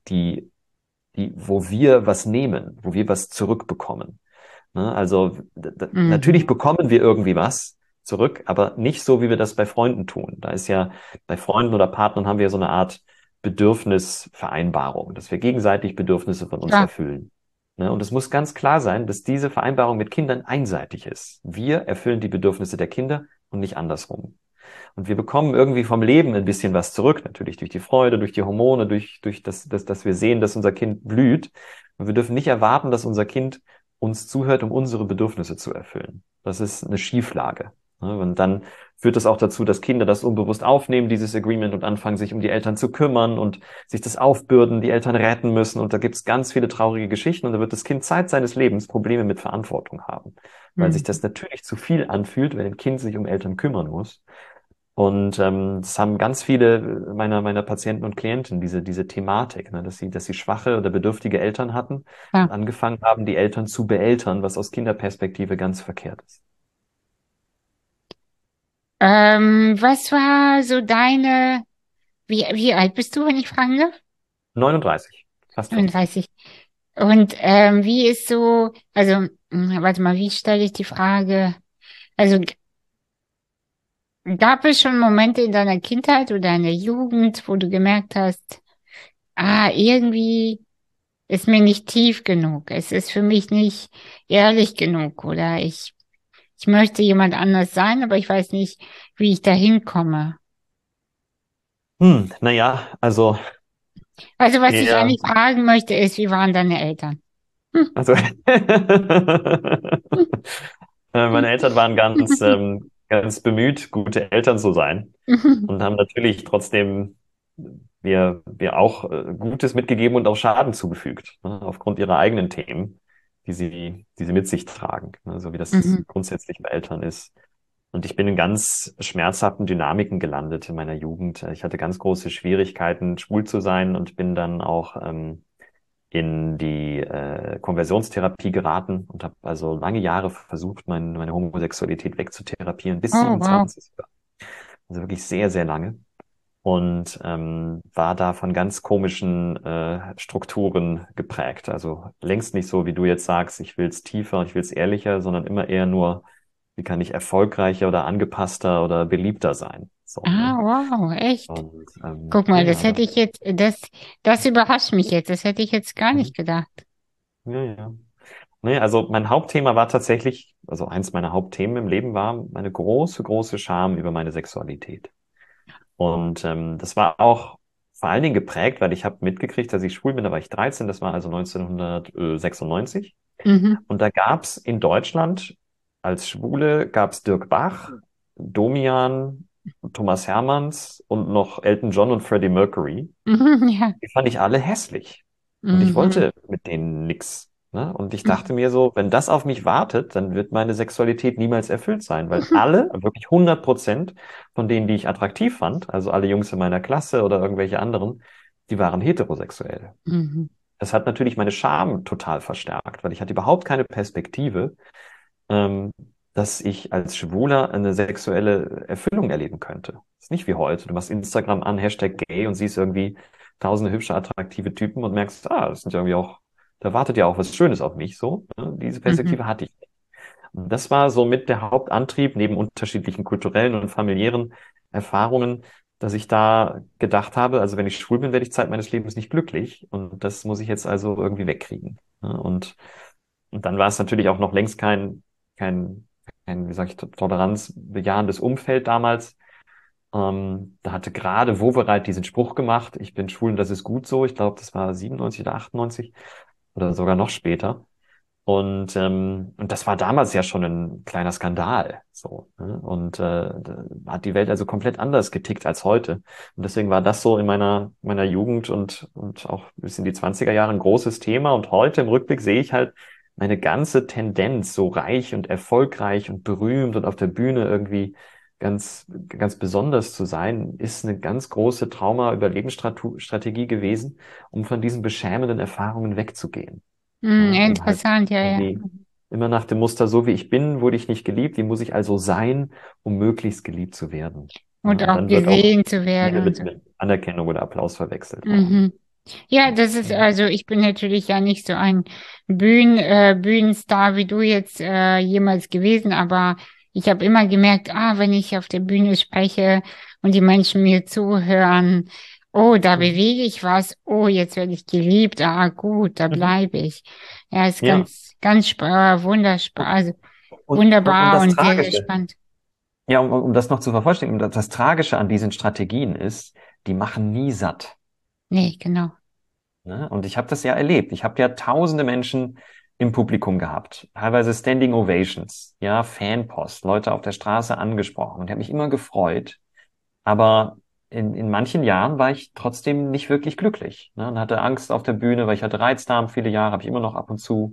wo wir was nehmen, wo wir was zurückbekommen. Ne? Also natürlich Mhm. bekommen wir irgendwie was zurück, aber nicht so, wie wir das bei Freunden tun. Da ist ja bei Freunden oder Partnern haben wir so eine Art Bedürfnisvereinbarung, dass wir gegenseitig Bedürfnisse von uns Klar. erfüllen. Ne? Und es muss ganz klar sein, dass diese Vereinbarung mit Kindern einseitig ist. Wir erfüllen die Bedürfnisse der Kinder und nicht andersrum. Und wir bekommen irgendwie vom Leben ein bisschen was zurück, natürlich durch die Freude, durch die Hormone, durch dass wir sehen, dass unser Kind blüht. Und wir dürfen nicht erwarten, dass unser Kind uns zuhört, um unsere Bedürfnisse zu erfüllen. Das ist eine Schieflage. Und dann führt das auch dazu, dass Kinder das unbewusst aufnehmen, dieses Agreement, und anfangen, sich um die Eltern zu kümmern und sich das aufbürden, die Eltern retten müssen. Und da gibt es ganz viele traurige Geschichten. Und da wird das Kind Zeit seines Lebens Probleme mit Verantwortung haben, weil sich Mhm. das natürlich zu viel anfühlt, wenn ein Kind sich um Eltern kümmern muss. Und das haben ganz viele meiner Patienten und Klienten, diese Thematik, ne, dass sie schwache oder bedürftige Eltern hatten und Klar. angefangen haben, die Eltern zu beeltern, was aus Kinderperspektive ganz verkehrt ist. Was war so wie alt bist du, wenn ich fragen darf? 39, fast 40. 39. Und wie ist so, also, warte mal, wie stelle ich die Frage? Also, gab es schon Momente in deiner Kindheit oder in der Jugend, wo du gemerkt hast, irgendwie ist mir nicht tief genug, es ist für mich nicht ehrlich genug oder ich möchte jemand anders sein, aber ich weiß nicht, wie ich da hinkomme. Naja, also Also, was ich eher, eigentlich fragen möchte, ist, wie waren deine Eltern? Hm. also meine Eltern waren ganz bemüht, gute Eltern zu sein und haben natürlich trotzdem wir auch Gutes mitgegeben und auch Schaden zugefügt, ne, aufgrund ihrer eigenen Themen, die sie mit sich tragen, ne, so wie das Mhm. grundsätzlich bei Eltern ist. Und ich bin in ganz schmerzhaften Dynamiken gelandet in meiner Jugend. Ich hatte ganz große Schwierigkeiten, schwul zu sein und bin dann auch in die Konversionstherapie geraten und habe also lange Jahre versucht, meine Homosexualität wegzutherapieren, bis Oh, wow. 27 Jahre. Also wirklich sehr, sehr lange. Und war da von ganz komischen Strukturen geprägt. Also längst nicht so, wie du jetzt sagst, ich will es tiefer, ich will es ehrlicher, sondern immer eher nur, wie kann ich erfolgreicher oder angepasster oder beliebter sein. So, Ah, ne? wow, echt. Und Guck mal, ja, das, das überrascht mich jetzt. Das hätte ich jetzt gar mhm. nicht gedacht. Ja, ja. Nee, also mein Hauptthema war tatsächlich, also eins meiner Hauptthemen im Leben war meine große, große Scham über meine Sexualität. Und das war auch vor allen Dingen geprägt, weil ich habe mitgekriegt, dass ich schwul bin, da war ich 13, das war also 1996. Mhm. Und da gab's in Deutschland als Schwule gab's Dirk Bach, Domian, Thomas Hermanns und noch Elton John und Freddie Mercury. Mhm, ja. Die fand ich alle hässlich. Und ich Mhm. wollte mit denen nix. Ne? Und ich dachte Mhm. mir so, wenn das auf mich wartet, dann wird meine Sexualität niemals erfüllt sein, weil alle, wirklich 100% von denen, die ich attraktiv fand, also alle Jungs in meiner Klasse oder irgendwelche anderen, die waren heterosexuell. Mhm. Das hat natürlich meine Scham total verstärkt, weil ich hatte überhaupt keine Perspektive, ähm, dass ich als Schwuler eine sexuelle Erfüllung erleben könnte. Das ist nicht wie heute. Du machst Instagram an, Hashtag gay und siehst irgendwie tausende hübsche, attraktive Typen und merkst, das sind ja irgendwie auch, da wartet ja auch was Schönes auf mich, so. Ne? Diese Mhm. Perspektive hatte ich nicht. Und das war so mit der Hauptantrieb, neben unterschiedlichen kulturellen und familiären Erfahrungen, dass ich da gedacht habe, also wenn ich schwul bin, werde ich Zeit meines Lebens nicht glücklich und das muss ich jetzt also irgendwie wegkriegen. Ne? Und dann war es natürlich auch noch längst kein, kein, wie sag ich, toleranzbejahendes Umfeld damals. Da hatte gerade Wowereit diesen Spruch gemacht, ich bin schwul und das ist gut so. Ich glaube, das war 97 oder 98 oder sogar noch später. Und das war damals ja schon ein kleiner Skandal. So, ne? Und da hat die Welt also komplett anders getickt als heute. Und deswegen war das so in meiner Jugend und auch bis in die 20er Jahre ein großes Thema. Und heute im Rückblick sehe ich halt meine ganze Tendenz, so reich und erfolgreich und berühmt und auf der Bühne irgendwie ganz besonders zu sein, ist eine ganz große Trauma-Überlebensstrategie gewesen, um von diesen beschämenden Erfahrungen wegzugehen. Mhm. Ja, um halt Interessant, ja, ja. irgendwie immer nach dem Muster, so wie ich bin, wurde ich nicht geliebt, wie muss ich also sein, um möglichst geliebt zu werden. Ja, Und und auch dann wird auch gesehen zu werden Liebe und so. mit Anerkennung oder Applaus verwechselt. Mhm. Ja, das ist also, ich bin natürlich ja nicht so ein Bühnenstar wie du jetzt jemals gewesen, aber ich habe immer gemerkt, wenn ich auf der Bühne spreche und die Menschen mir zuhören, oh, da Mhm. bewege ich was, oh, jetzt werde ich geliebt, gut, da Mhm. bleibe ich. Ja, ist Ja, also und wunderbar das und sehr, sehr Tragische, spannend. ja, um das noch zu vervollständigen, das Tragische an diesen Strategien ist, die machen nie satt. Nee, genau. Ne? Und ich habe das ja erlebt. Ich habe ja tausende Menschen im Publikum gehabt, teilweise Standing Ovations, ja, Fanpost, Leute auf der Straße angesprochen und ich habe mich immer gefreut. Aber in manchen Jahren war ich trotzdem nicht wirklich glücklich, ne? Und hatte Angst auf der Bühne, weil ich hatte Reizdarm viele Jahre, habe ich immer noch ab und zu.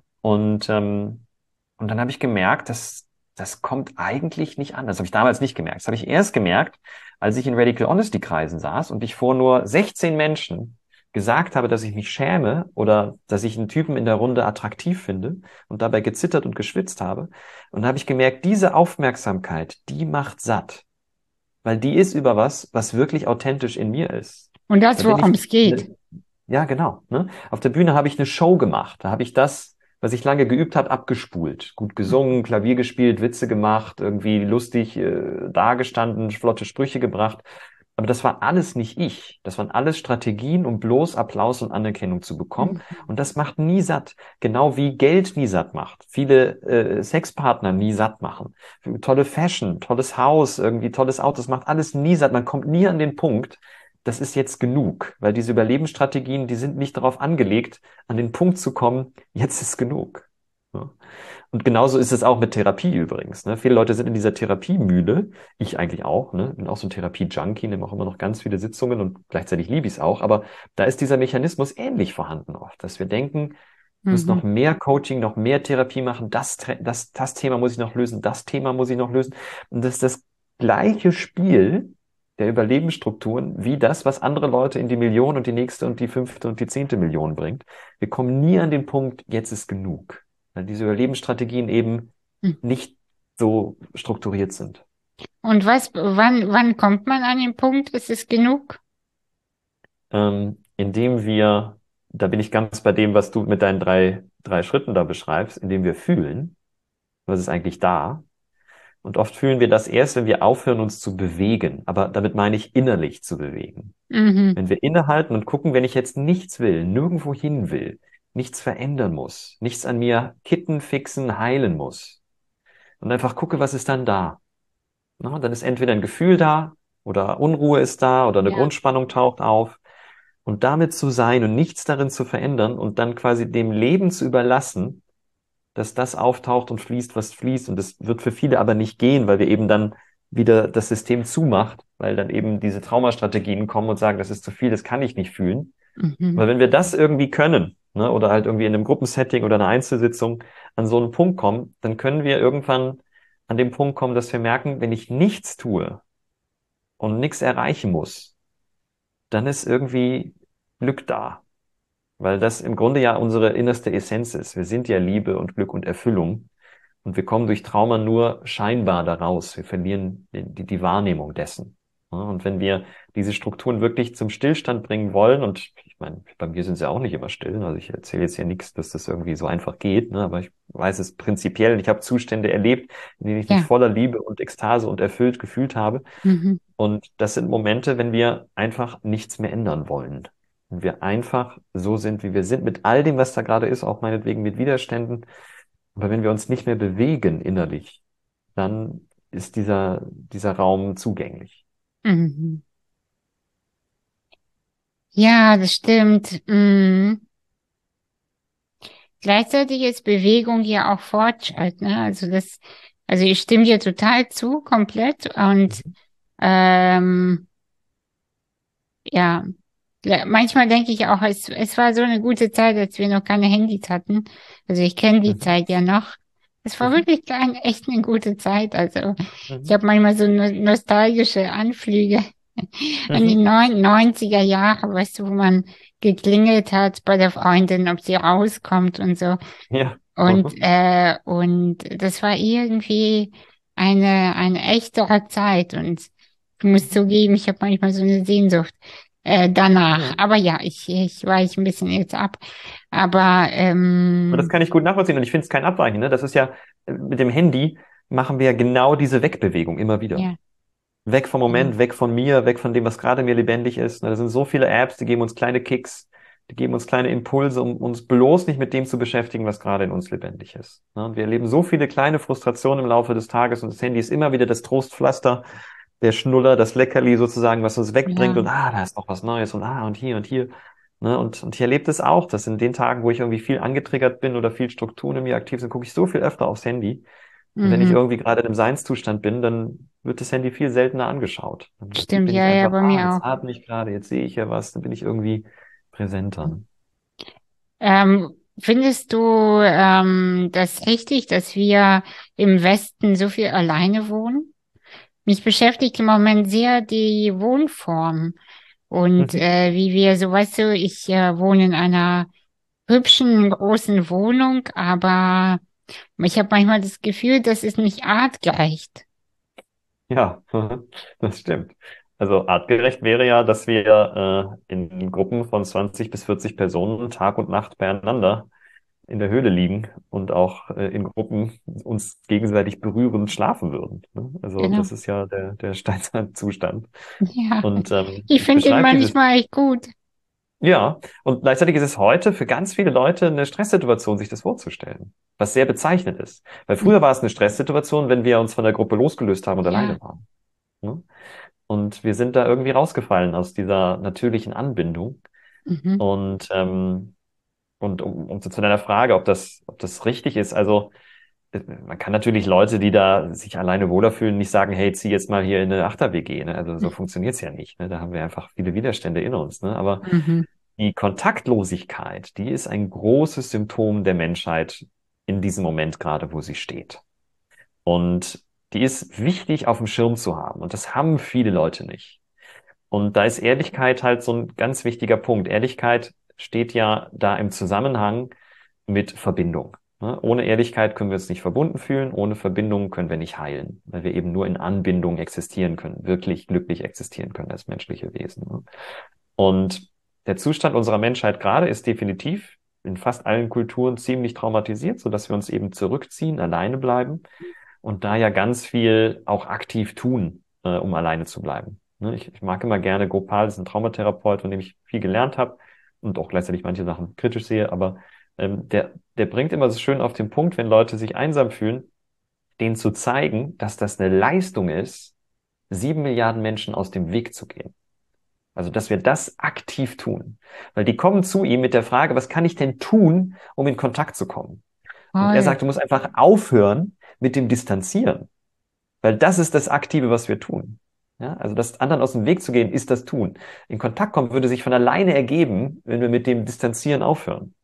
Und dann habe ich gemerkt, dass das kommt eigentlich nicht an. Das habe ich damals nicht gemerkt. Das habe ich erst gemerkt, als ich in Radical Honesty Kreisen saß und ich vor nur 16 Menschen gesagt habe, dass ich mich schäme oder dass ich einen Typen in der Runde attraktiv finde und dabei gezittert und geschwitzt habe. Und dann habe ich gemerkt, diese Aufmerksamkeit, die macht satt, weil die ist über was wirklich authentisch in mir ist. Und Da das, bin worum ich es geht. ja, genau. Ne? Auf der Bühne habe ich eine Show gemacht. Da habe ich das, was ich lange geübt habe, abgespult. Gut gesungen, Klavier gespielt, Witze gemacht, irgendwie lustig dagestanden, flotte Sprüche gebracht. Aber das war alles nicht ich. Das waren alles Strategien, um bloß Applaus und Anerkennung zu bekommen. Mhm. Und das macht nie satt. Genau wie Geld nie satt macht. Viele Sexpartner nie satt machen. Tolle Fashion, tolles Haus, irgendwie tolles Auto. Das macht alles nie satt. Man kommt nie an den Punkt, das ist jetzt genug, weil diese Überlebensstrategien, die sind nicht darauf angelegt, an den Punkt zu kommen, jetzt ist genug. Ja. Und genauso ist es auch mit Therapie übrigens. Ne? Viele Leute sind in dieser Therapiemühle, ich eigentlich auch, ne? Bin auch so ein Therapie-Junkie, nehme auch immer noch ganz viele Sitzungen und gleichzeitig liebe ich es auch, aber da ist dieser Mechanismus ähnlich vorhanden oft, dass wir denken, ich muss noch Mhm. mehr Coaching, noch mehr Therapie machen, das Thema muss ich noch lösen, das Thema muss ich noch lösen. Und das ist das gleiche Spiel der Überlebensstrukturen wie das, was andere Leute in die Million und die nächste und die fünfte und die zehnte Million bringt. Wir kommen nie an den Punkt, jetzt ist genug, weil diese Überlebensstrategien eben Mhm. nicht so strukturiert sind. Und wann kommt man an den Punkt, ist es genug? Indem wir, da bin ich ganz bei dem, was du mit deinen drei Schritten da beschreibst, indem wir fühlen, was ist eigentlich da, Und oft fühlen wir das erst, wenn wir aufhören, uns zu bewegen. Aber damit meine ich innerlich zu bewegen. Mhm. Wenn wir innehalten und gucken, wenn ich jetzt nichts will, nirgendwo hin will, nichts verändern muss, nichts an mir kitten, fixen, heilen muss und einfach gucke, was ist dann da? Na, dann ist entweder ein Gefühl da oder Unruhe ist da oder eine Ja. Grundspannung taucht auf. Und damit zu sein und nichts darin zu verändern und dann quasi dem Leben zu überlassen, dass das auftaucht und fließt, was fließt. Und das wird für viele aber nicht gehen, weil wir eben dann wieder das System zumacht, weil dann eben diese Traumastrategien kommen und sagen, das ist zu viel, das kann ich nicht fühlen. Mhm. Weil wenn wir das irgendwie können, ne, oder halt irgendwie in einem Gruppensetting oder einer Einzelsitzung an so einen Punkt kommen, dann können wir irgendwann an den Punkt kommen, dass wir merken, wenn ich nichts tue und nichts erreichen muss, dann ist irgendwie Glück da. Weil das im Grunde ja unsere innerste Essenz ist. Wir sind ja Liebe und Glück und Erfüllung. Und wir kommen durch Trauma nur scheinbar daraus. Wir verlieren die Wahrnehmung dessen. Ja, und wenn wir diese Strukturen wirklich zum Stillstand bringen wollen, und ich meine, bei mir sind sie auch nicht immer still, also ich erzähle jetzt hier nichts, dass das irgendwie so einfach geht, ne, aber ich weiß es prinzipiell. Ich habe Zustände erlebt, in denen ich mich Ja. voller Liebe und Ekstase und erfüllt gefühlt habe. Mhm. Und das sind Momente, wenn wir einfach nichts mehr ändern wollen. Wenn wir einfach so sind, wie wir sind, mit all dem, was da gerade ist, auch meinetwegen mit Widerständen. Aber wenn wir uns nicht mehr bewegen innerlich, dann ist dieser Raum zugänglich. Mhm. Ja, das stimmt. Mhm. Gleichzeitig ist Bewegung ja auch Fortschritt, ne? Also ich stimme dir total zu, komplett. Und Mhm. ähm, ja, manchmal denke ich auch, es war so eine gute Zeit, als wir noch keine Handys hatten. Also ich kenne die Mhm. Zeit ja noch. Es war Mhm. wirklich echt eine gute Zeit. Also ich Mhm. habe manchmal so nostalgische Anflüge an die Mhm. 90er Jahre, weißt du, wo man geklingelt hat bei der Freundin, ob sie rauskommt und so. Ja. Und das war irgendwie eine echtere Zeit. Und ich muss zugeben, ich habe manchmal so eine Sehnsucht danach. Ja. Aber ja, ich weiche ein bisschen jetzt ab. Aber Und das kann ich gut nachvollziehen. Und ich finde es kein Abweichen. Ne? Das ist ja, mit dem Handy machen wir ja genau diese Wegbewegung immer wieder. ja, Weg vom genau. Moment, weg von mir, weg von dem, was gerade mir lebendig ist. Da sind so viele Apps, die geben uns kleine Kicks, die geben uns kleine Impulse, um uns bloß nicht mit dem zu beschäftigen, was gerade in uns lebendig ist. Und wir erleben so viele kleine Frustrationen im Laufe des Tages und das Handy ist immer wieder das Trostpflaster, der Schnuller, das Leckerli sozusagen, was uns wegbringt Ja, und da ist noch was Neues und hier und hier. Ne? Und ich erlebe das auch, dass in den Tagen, wo ich irgendwie viel angetriggert bin oder viel Strukturen in mir aktiv sind, gucke ich so viel öfter aufs Handy. Und wenn ich mhm. irgendwie gerade in einem Seinszustand bin, dann wird das Handy viel seltener angeschaut. Dann Stimmt, bin ich ja, ja, einfach, bei mir jetzt auch. atme ich gerade, jetzt sehe ich ja was, dann bin ich irgendwie präsenter. Ne? Findest du das richtig, dass wir im Westen so viel alleine wohnen? Mich beschäftigt im Moment sehr die Wohnform und Mhm. wie wir, so weißt du, ich wohne in einer hübschen großen Wohnung, aber ich habe manchmal das Gefühl, das ist nicht artgerecht. Ja, das stimmt. Also artgerecht wäre ja, dass wir in Gruppen von 20 bis 40 Personen Tag und Nacht beieinander in der Höhle liegen und auch in Gruppen uns gegenseitig berühren, schlafen würden. Ne? Also Genau. das ist ja der Steinzeitzustand. Ja, Und ich es finde den beschreibt dieses. manchmal echt gut. Ja, und gleichzeitig ist es heute für ganz viele Leute eine Stresssituation, sich das vorzustellen, was sehr bezeichnend ist. Weil früher war es eine Stresssituation, wenn wir uns von der Gruppe losgelöst haben und Ja, alleine waren. Ne? Und wir sind da irgendwie rausgefallen aus dieser natürlichen Anbindung. mhm. Und um zu deiner Frage, ob das richtig ist, also man kann natürlich Leute, die da sich alleine wohler fühlen, nicht sagen, hey, zieh jetzt mal hier in eine Achter-WG. Ne? Also so funktioniert's ja nicht. Ne? Da haben wir einfach viele Widerstände in uns. Ne? Aber Mhm. die Kontaktlosigkeit, die ist ein großes Symptom der Menschheit in diesem Moment gerade, wo sie steht. Und die ist wichtig auf dem Schirm zu haben. Und das haben viele Leute nicht. Und da ist Ehrlichkeit halt so ein ganz wichtiger Punkt. Ehrlichkeit steht ja da im Zusammenhang mit Verbindung. Ne? Ohne Ehrlichkeit können wir uns nicht verbunden fühlen. Ohne Verbindung können wir nicht heilen, weil wir eben nur in Anbindung existieren können, wirklich glücklich existieren können als menschliche Wesen. Ne? Und der Zustand unserer Menschheit gerade ist definitiv in fast allen Kulturen ziemlich traumatisiert, sodass wir uns eben zurückziehen, alleine bleiben. und da ja ganz viel auch aktiv tun, um alleine zu bleiben. Ne? Ich mag immer gerne Gopal, das ist ein Traumatherapeut, von dem ich viel gelernt habe und auch gleichzeitig manche Sachen kritisch sehe, aber der bringt immer so schön auf den Punkt, wenn Leute sich einsam fühlen, denen zu zeigen, dass das eine Leistung ist, 7 Milliarden Menschen aus dem Weg zu gehen. Also, dass wir das aktiv tun. Weil die kommen zu ihm mit der Frage, was kann ich denn tun, um in Kontakt zu kommen? Und er Toll. sagt, du musst einfach aufhören mit dem Distanzieren. Weil das ist das Aktive, was wir tun. Ja, also das anderen aus dem Weg zu gehen, ist das Tun. In Kontakt kommen würde sich von alleine ergeben, wenn wir mit dem Distanzieren aufhören.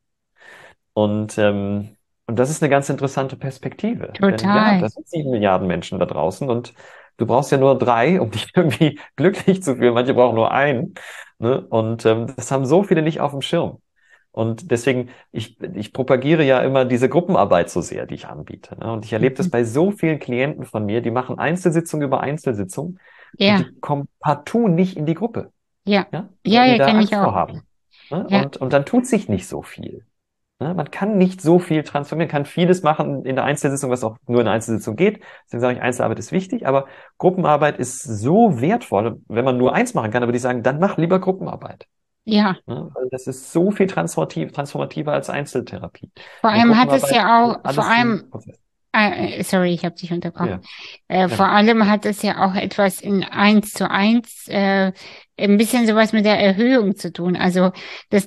Und, ähm, und das ist eine ganz interessante Perspektive. Denn ja, Total. das sind 7 Milliarden Menschen da draußen und du brauchst ja nur drei, um dich irgendwie glücklich zu fühlen. Manche brauchen nur einen. Ne? Und das haben so viele nicht auf dem Schirm. Und deswegen, ich propagiere ja immer diese Gruppenarbeit so sehr, die ich anbiete. Ne? Und ich erlebe das Mhm. bei so vielen Klienten von mir, die machen Einzelsitzung über Einzelsitzung und Ja, die kommen partout nicht in die Gruppe, ja. ja, weil Ja, die ja, da kenne ich Angst auch. vor haben. Ne? Ja, Und dann tut sich nicht so viel. Ne? Man kann nicht so viel transformieren, kann vieles machen in der Einzelsitzung, was auch nur in der Einzelsitzung geht. Deswegen sage ich, Einzelarbeit ist wichtig, aber Gruppenarbeit ist so wertvoll, wenn man nur eins machen kann, aber die sagen, dann mach lieber Gruppenarbeit. ja. Ne? Weil das ist so viel transformativer als Einzeltherapie. Vor Weil allem hat es Gruppenarbeit ja ist auch, vor alles allem, ein Prozess. sorry, ich habe dich unterbrochen. Ja, Vor gerne. allem hat es ja auch etwas in 1:1, ein bisschen sowas mit der Erhöhung zu tun. Also, dass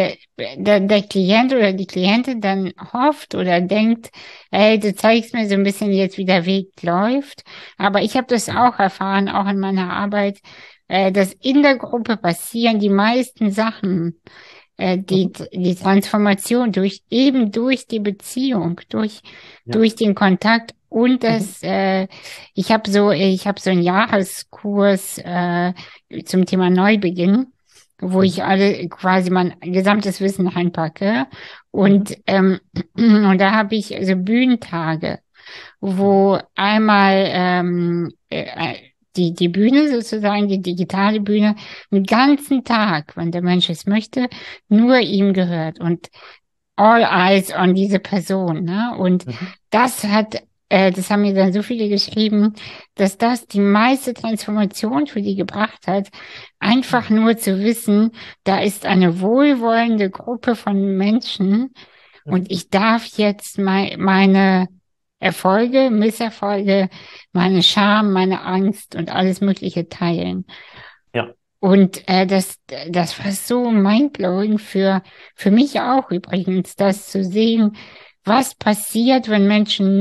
der Klient oder die Klientin dann hofft oder denkt, hey, du zeigst mir so ein bisschen jetzt, wie der Weg läuft. Aber ich habe das Mhm. auch erfahren, auch in meiner Arbeit, dass in der Gruppe passieren die meisten Sachen, Mhm. die Transformation durch die Beziehung, Ja. durch den Kontakt und Mhm. ich habe so einen Jahreskurs zum Thema Neubeginn, wo ich Mhm. alle quasi mein gesamtes Wissen reinpacke Mhm. und da habe ich so Bühnentage, Mhm. wo einmal die Bühne sozusagen, die digitale Bühne, den ganzen Tag, wenn der Mensch es möchte, nur ihm gehört und all eyes on diese Person, ne? Und Mhm. das haben mir dann so viele geschrieben, dass das die meiste Transformation für die gebracht hat, einfach Mhm. nur zu wissen, da ist eine wohlwollende Gruppe von Menschen und Mhm. ich darf jetzt meine Erfolge, Misserfolge, meine Scham, meine Angst und alles Mögliche teilen. Ja. Und das war so mindblowing für mich auch übrigens, das zu sehen, was passiert, wenn Menschen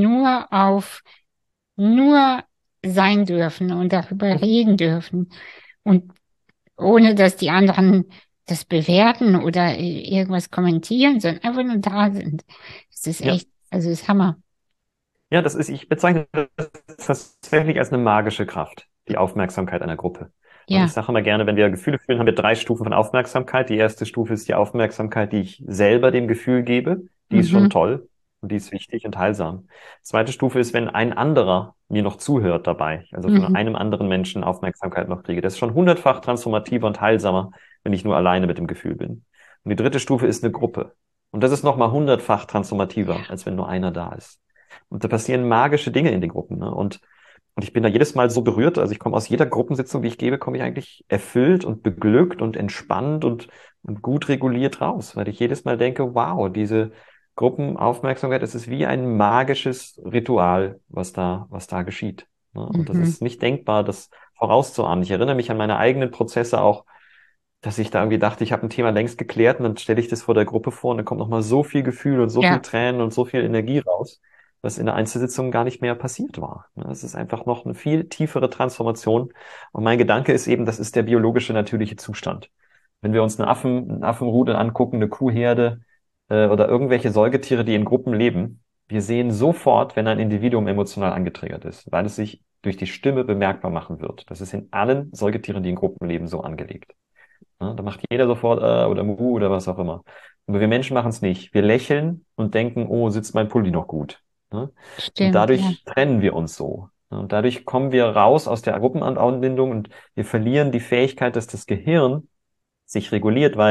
nur sein dürfen und darüber Mhm. reden dürfen und ohne dass die anderen das bewerten oder irgendwas kommentieren, sondern einfach nur da sind. Das ist Ja. echt, also das ist Hammer. Ja, ich bezeichne das tatsächlich als eine magische Kraft, die Aufmerksamkeit einer Gruppe. Und ich Ja. sage immer gerne, wenn wir Gefühle fühlen, haben wir 3 Stufen von Aufmerksamkeit. Die erste Stufe ist die Aufmerksamkeit, die ich selber dem Gefühl gebe. Die ist schon Mhm. toll und die ist wichtig und heilsam. Zweite Stufe ist, wenn ein anderer mir noch zuhört dabei, also von Mhm. einem anderen Menschen Aufmerksamkeit noch kriege. Das ist schon 100-fach transformativer und heilsamer, wenn ich nur alleine mit dem Gefühl bin. Und die dritte Stufe ist eine Gruppe. Und das ist nochmal 100-fach transformativer, Ja. als wenn nur einer da ist. Und da passieren magische Dinge in den Gruppen. Ne? Und ich bin da jedes Mal so berührt. Also ich komme aus jeder Gruppensitzung, die ich gebe, komme ich eigentlich erfüllt und beglückt und entspannt und gut reguliert raus, weil ich jedes Mal denke, wow, diese Gruppenaufmerksamkeit, das ist wie ein magisches Ritual, was da geschieht. Ne? Und das Mhm. ist nicht denkbar, das vorauszuahnen. Ich erinnere mich an meine eigenen Prozesse auch, dass ich da irgendwie dachte, ich habe ein Thema längst geklärt und dann stelle ich das vor der Gruppe vor und dann kommt nochmal so viel Gefühl und so viel Ja. Tränen und so viel Energie raus, was in der Einzelsitzung gar nicht mehr passiert war. Ne, es ist einfach noch eine viel tiefere Transformation. Und mein Gedanke ist eben, das ist der biologische natürliche Zustand. Wenn wir uns einen Affenrudel angucken, eine Kuhherde oder irgendwelche Säugetiere, die in Gruppen leben, wir sehen sofort, wenn ein Individuum emotional angetriggert ist, weil es sich durch die Stimme bemerkbar machen wird. Das ist in allen Säugetieren, die in Gruppen leben, so angelegt. Ja, da macht jeder sofort oder Mu oder was auch immer. Aber wir Menschen machen es nicht. Wir lächeln und denken, oh, sitzt mein Pulli noch gut. Ne? Und Stimmt, ja. dadurch trennen wir uns so. Ja, und dadurch kommen wir raus aus der Gruppenanbindung und wir verlieren die Fähigkeit, dass das Gehirn sich reguliert, weil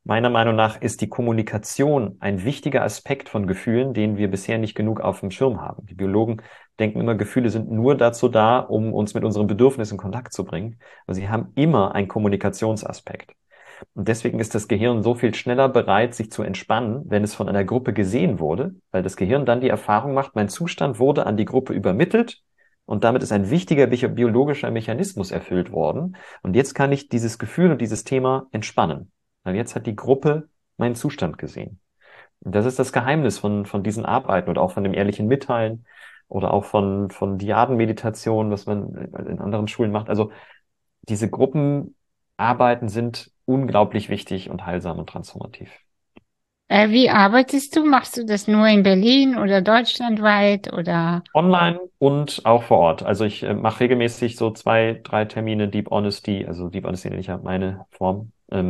Meiner Meinung nach ist die Kommunikation ein wichtiger Aspekt von Gefühlen, den wir bisher nicht genug auf dem Schirm haben. Die Biologen denken immer, Gefühle sind nur dazu da, um uns mit unseren Bedürfnissen in Kontakt zu bringen. Aber sie haben immer einen Kommunikationsaspekt. Und deswegen ist das Gehirn so viel schneller bereit, sich zu entspannen, wenn es von einer Gruppe gesehen wurde, weil das Gehirn dann die Erfahrung macht, mein Zustand wurde an die Gruppe übermittelt und damit ist ein wichtiger biologischer Mechanismus erfüllt worden. Und jetzt kann ich dieses Gefühl und dieses Thema entspannen, weil jetzt hat die Gruppe meinen Zustand gesehen. Und das ist das Geheimnis von diesen Arbeiten und auch von dem ehrlichen Mitteilen oder auch von Dyadenmeditation, was man in anderen Schulen macht. Also diese Gruppenarbeiten sind unglaublich wichtig und heilsam und transformativ. Wie arbeitest du? Machst du das nur in Berlin oder deutschlandweit oder? Online und auch vor Ort. Also ich mache regelmäßig so 2, 3 Termine Deep Honesty, also Deep Honesty nenne ich ja meine Form,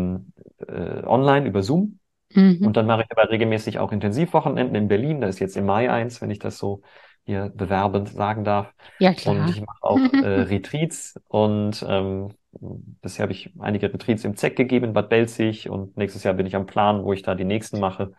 online über Zoom. Mhm. Und dann mache ich aber regelmäßig auch Intensivwochenenden in Berlin. Da ist jetzt im Mai eins, wenn ich das so hier bewerbend sagen darf. Ja, Und klar. ich mache auch Retreats und bisher habe ich einige Retreats im ZEC gegeben in Bad Belzig und nächstes Jahr bin ich am Plan, wo ich da die nächsten mache.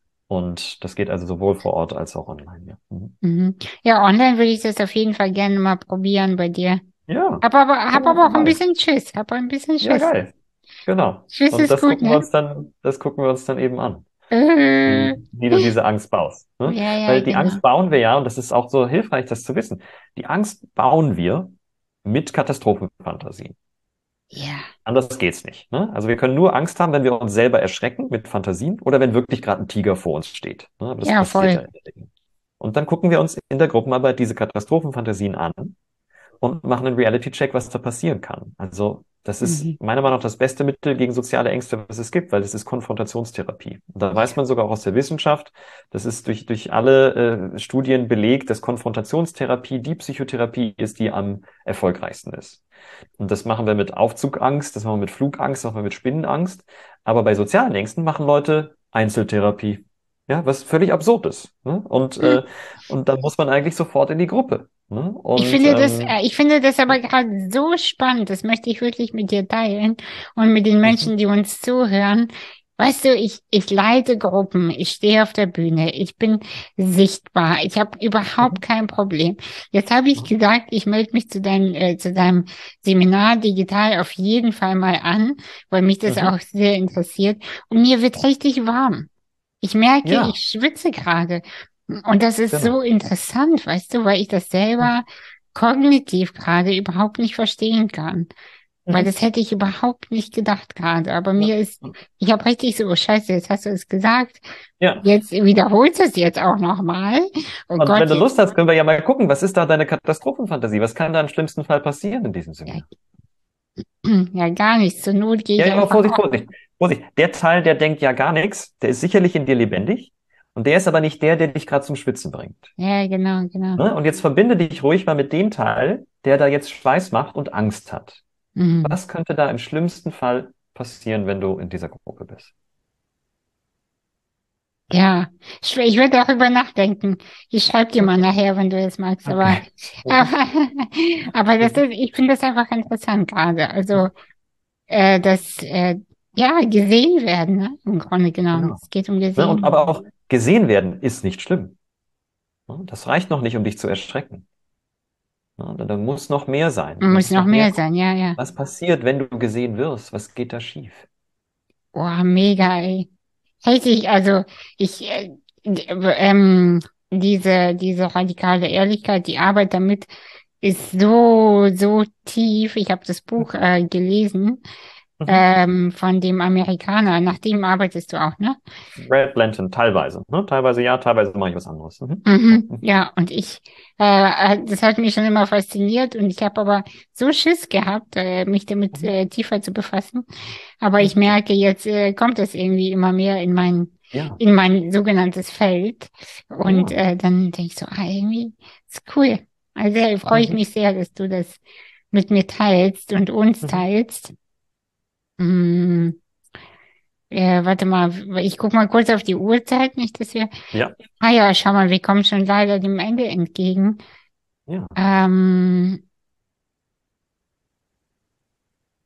Und das geht also sowohl vor Ort als auch online. Ja, Mhm. Ja, online würde ich das auf jeden Fall gerne mal probieren bei dir. ja, Hab ja, aber auch ein mal. bisschen Schiss. Hab ein bisschen Ja, Schiss. geil. Genau. Schiss Und ist gut, ne? das gucken wir uns dann eben an. Äh, Wie du diese Angst baust. Ne? ja, ja, Weil die genau. Angst bauen wir ja, und das ist auch so hilfreich, das zu wissen. Die Angst bauen wir mit Katastrophenfantasien. Ja, Anders geht's nicht. Ne? Also wir können nur Angst haben, wenn wir uns selber erschrecken mit Fantasien oder wenn wirklich gerade ein Tiger vor uns steht. Ne? Aber das ja, passiert ja voll. in der Regel. Und dann gucken wir uns in der Gruppenarbeit diese Katastrophenfantasien an und machen einen Reality-Check, was da passieren kann. Also das ist Mhm. meiner Meinung nach das beste Mittel gegen soziale Ängste, was es gibt, weil es ist Konfrontationstherapie. Und da weiß Ja. man sogar auch aus der Wissenschaft, das ist durch alle Studien belegt, dass Konfrontationstherapie die Psychotherapie ist, die am erfolgreichsten ist. Und das machen wir mit Aufzugangst, das machen wir mit Flugangst, das machen wir mit Spinnenangst. Aber bei sozialen Ängsten machen Leute Einzeltherapie. Ja, was völlig absurd ist. Ne? Und dann muss man eigentlich sofort in die Gruppe. Ne? Und Ich finde das aber gerade so spannend. Das möchte ich wirklich mit dir teilen und mit den mhm, Menschen, die uns zuhören. Weißt du, ich leite Gruppen, ich stehe auf der Bühne, ich bin sichtbar, ich habe überhaupt mhm, kein Problem. Jetzt habe ich mhm, gesagt, ich melde mich zu deinem Seminar digital auf jeden Fall mal an, weil mich das mhm. auch sehr interessiert. Und mir wird richtig warm. Ich merke, ich Ja, schwitze gerade. Und das ist so genau. interessant, weißt du, weil ich das Mhm. selber kognitiv gerade überhaupt nicht verstehen kann. Weil Mhm. das hätte ich überhaupt nicht gedacht gerade. Aber Ja. ich habe richtig so, oh Scheiße, jetzt hast du es gesagt. Ja. Jetzt wiederholst du es jetzt auch nochmal. Oh Und wenn Gott, du jetzt, Lust hast, können wir ja mal gucken, was ist da deine Katastrophenfantasie? Was kann da im schlimmsten Fall passieren in diesem ja, Seminar? ja, gar nichts. Zur Not gehe Ja, ich ja, aber einfach Vorsicht, auf. Vorsicht, Vorsicht. Der Teil, der denkt ja gar nichts, der ist sicherlich in dir lebendig. Und der ist aber nicht der, der dich gerade zum Schwitzen bringt. Ja, genau, genau. Ne? Und jetzt verbinde dich ruhig mal mit dem Teil, der da jetzt Schweiß macht und Angst hat. Mhm. Was könnte da im schlimmsten Fall passieren, wenn du in dieser Gruppe bist? Ja, ich werde darüber nachdenken. Ich schreibe dir mal Okay. nachher, wenn du es magst. Okay. Mhm. Aber, aber Mhm. ich finde das einfach interessant gerade. Also, ja, gesehen werden, ne? Im Grunde genommen. Genau. Es geht um Ne? Und gesehen aber werden. auch gesehen werden ist nicht schlimm. Ne? Das reicht noch nicht, um dich zu erschrecken. Ne? Da muss noch mehr sein. Man Da muss muss noch noch mehr mehr kommen. sein, ja, ja. Was passiert, wenn du gesehen wirst? Was geht da schief? Boah, mega, ey. Richtig, also, ich, ähm, diese radikale Ehrlichkeit, die Arbeit damit ist so, so tief. Ich habe das Buch, Mhm. gelesen. Mhm. Von dem Amerikaner. Nach dem arbeitest du auch, ne? Red Lantern, teilweise. Ne? Teilweise ja, teilweise mache ich was anderes. Mhm. Genau. Mhm, Mhm. ja, und das hat mich schon immer fasziniert und ich habe aber so Schiss gehabt, mich damit Mhm. tiefer zu befassen. Aber ich Mhm. merke, jetzt kommt das irgendwie immer mehr Ja, in mein sogenanntes Feld. Und ja. dann denke ich so, irgendwie ist cool. Also freue ich Mhm. mich sehr, dass du das mit mir teilst und uns Mhm. teilst. Mm. Warte mal, ich guck mal kurz auf die Uhrzeit, nicht, dass wir. Ja, Ah ja, schau mal, wir kommen schon leider dem Ende entgegen. ja. Ähm,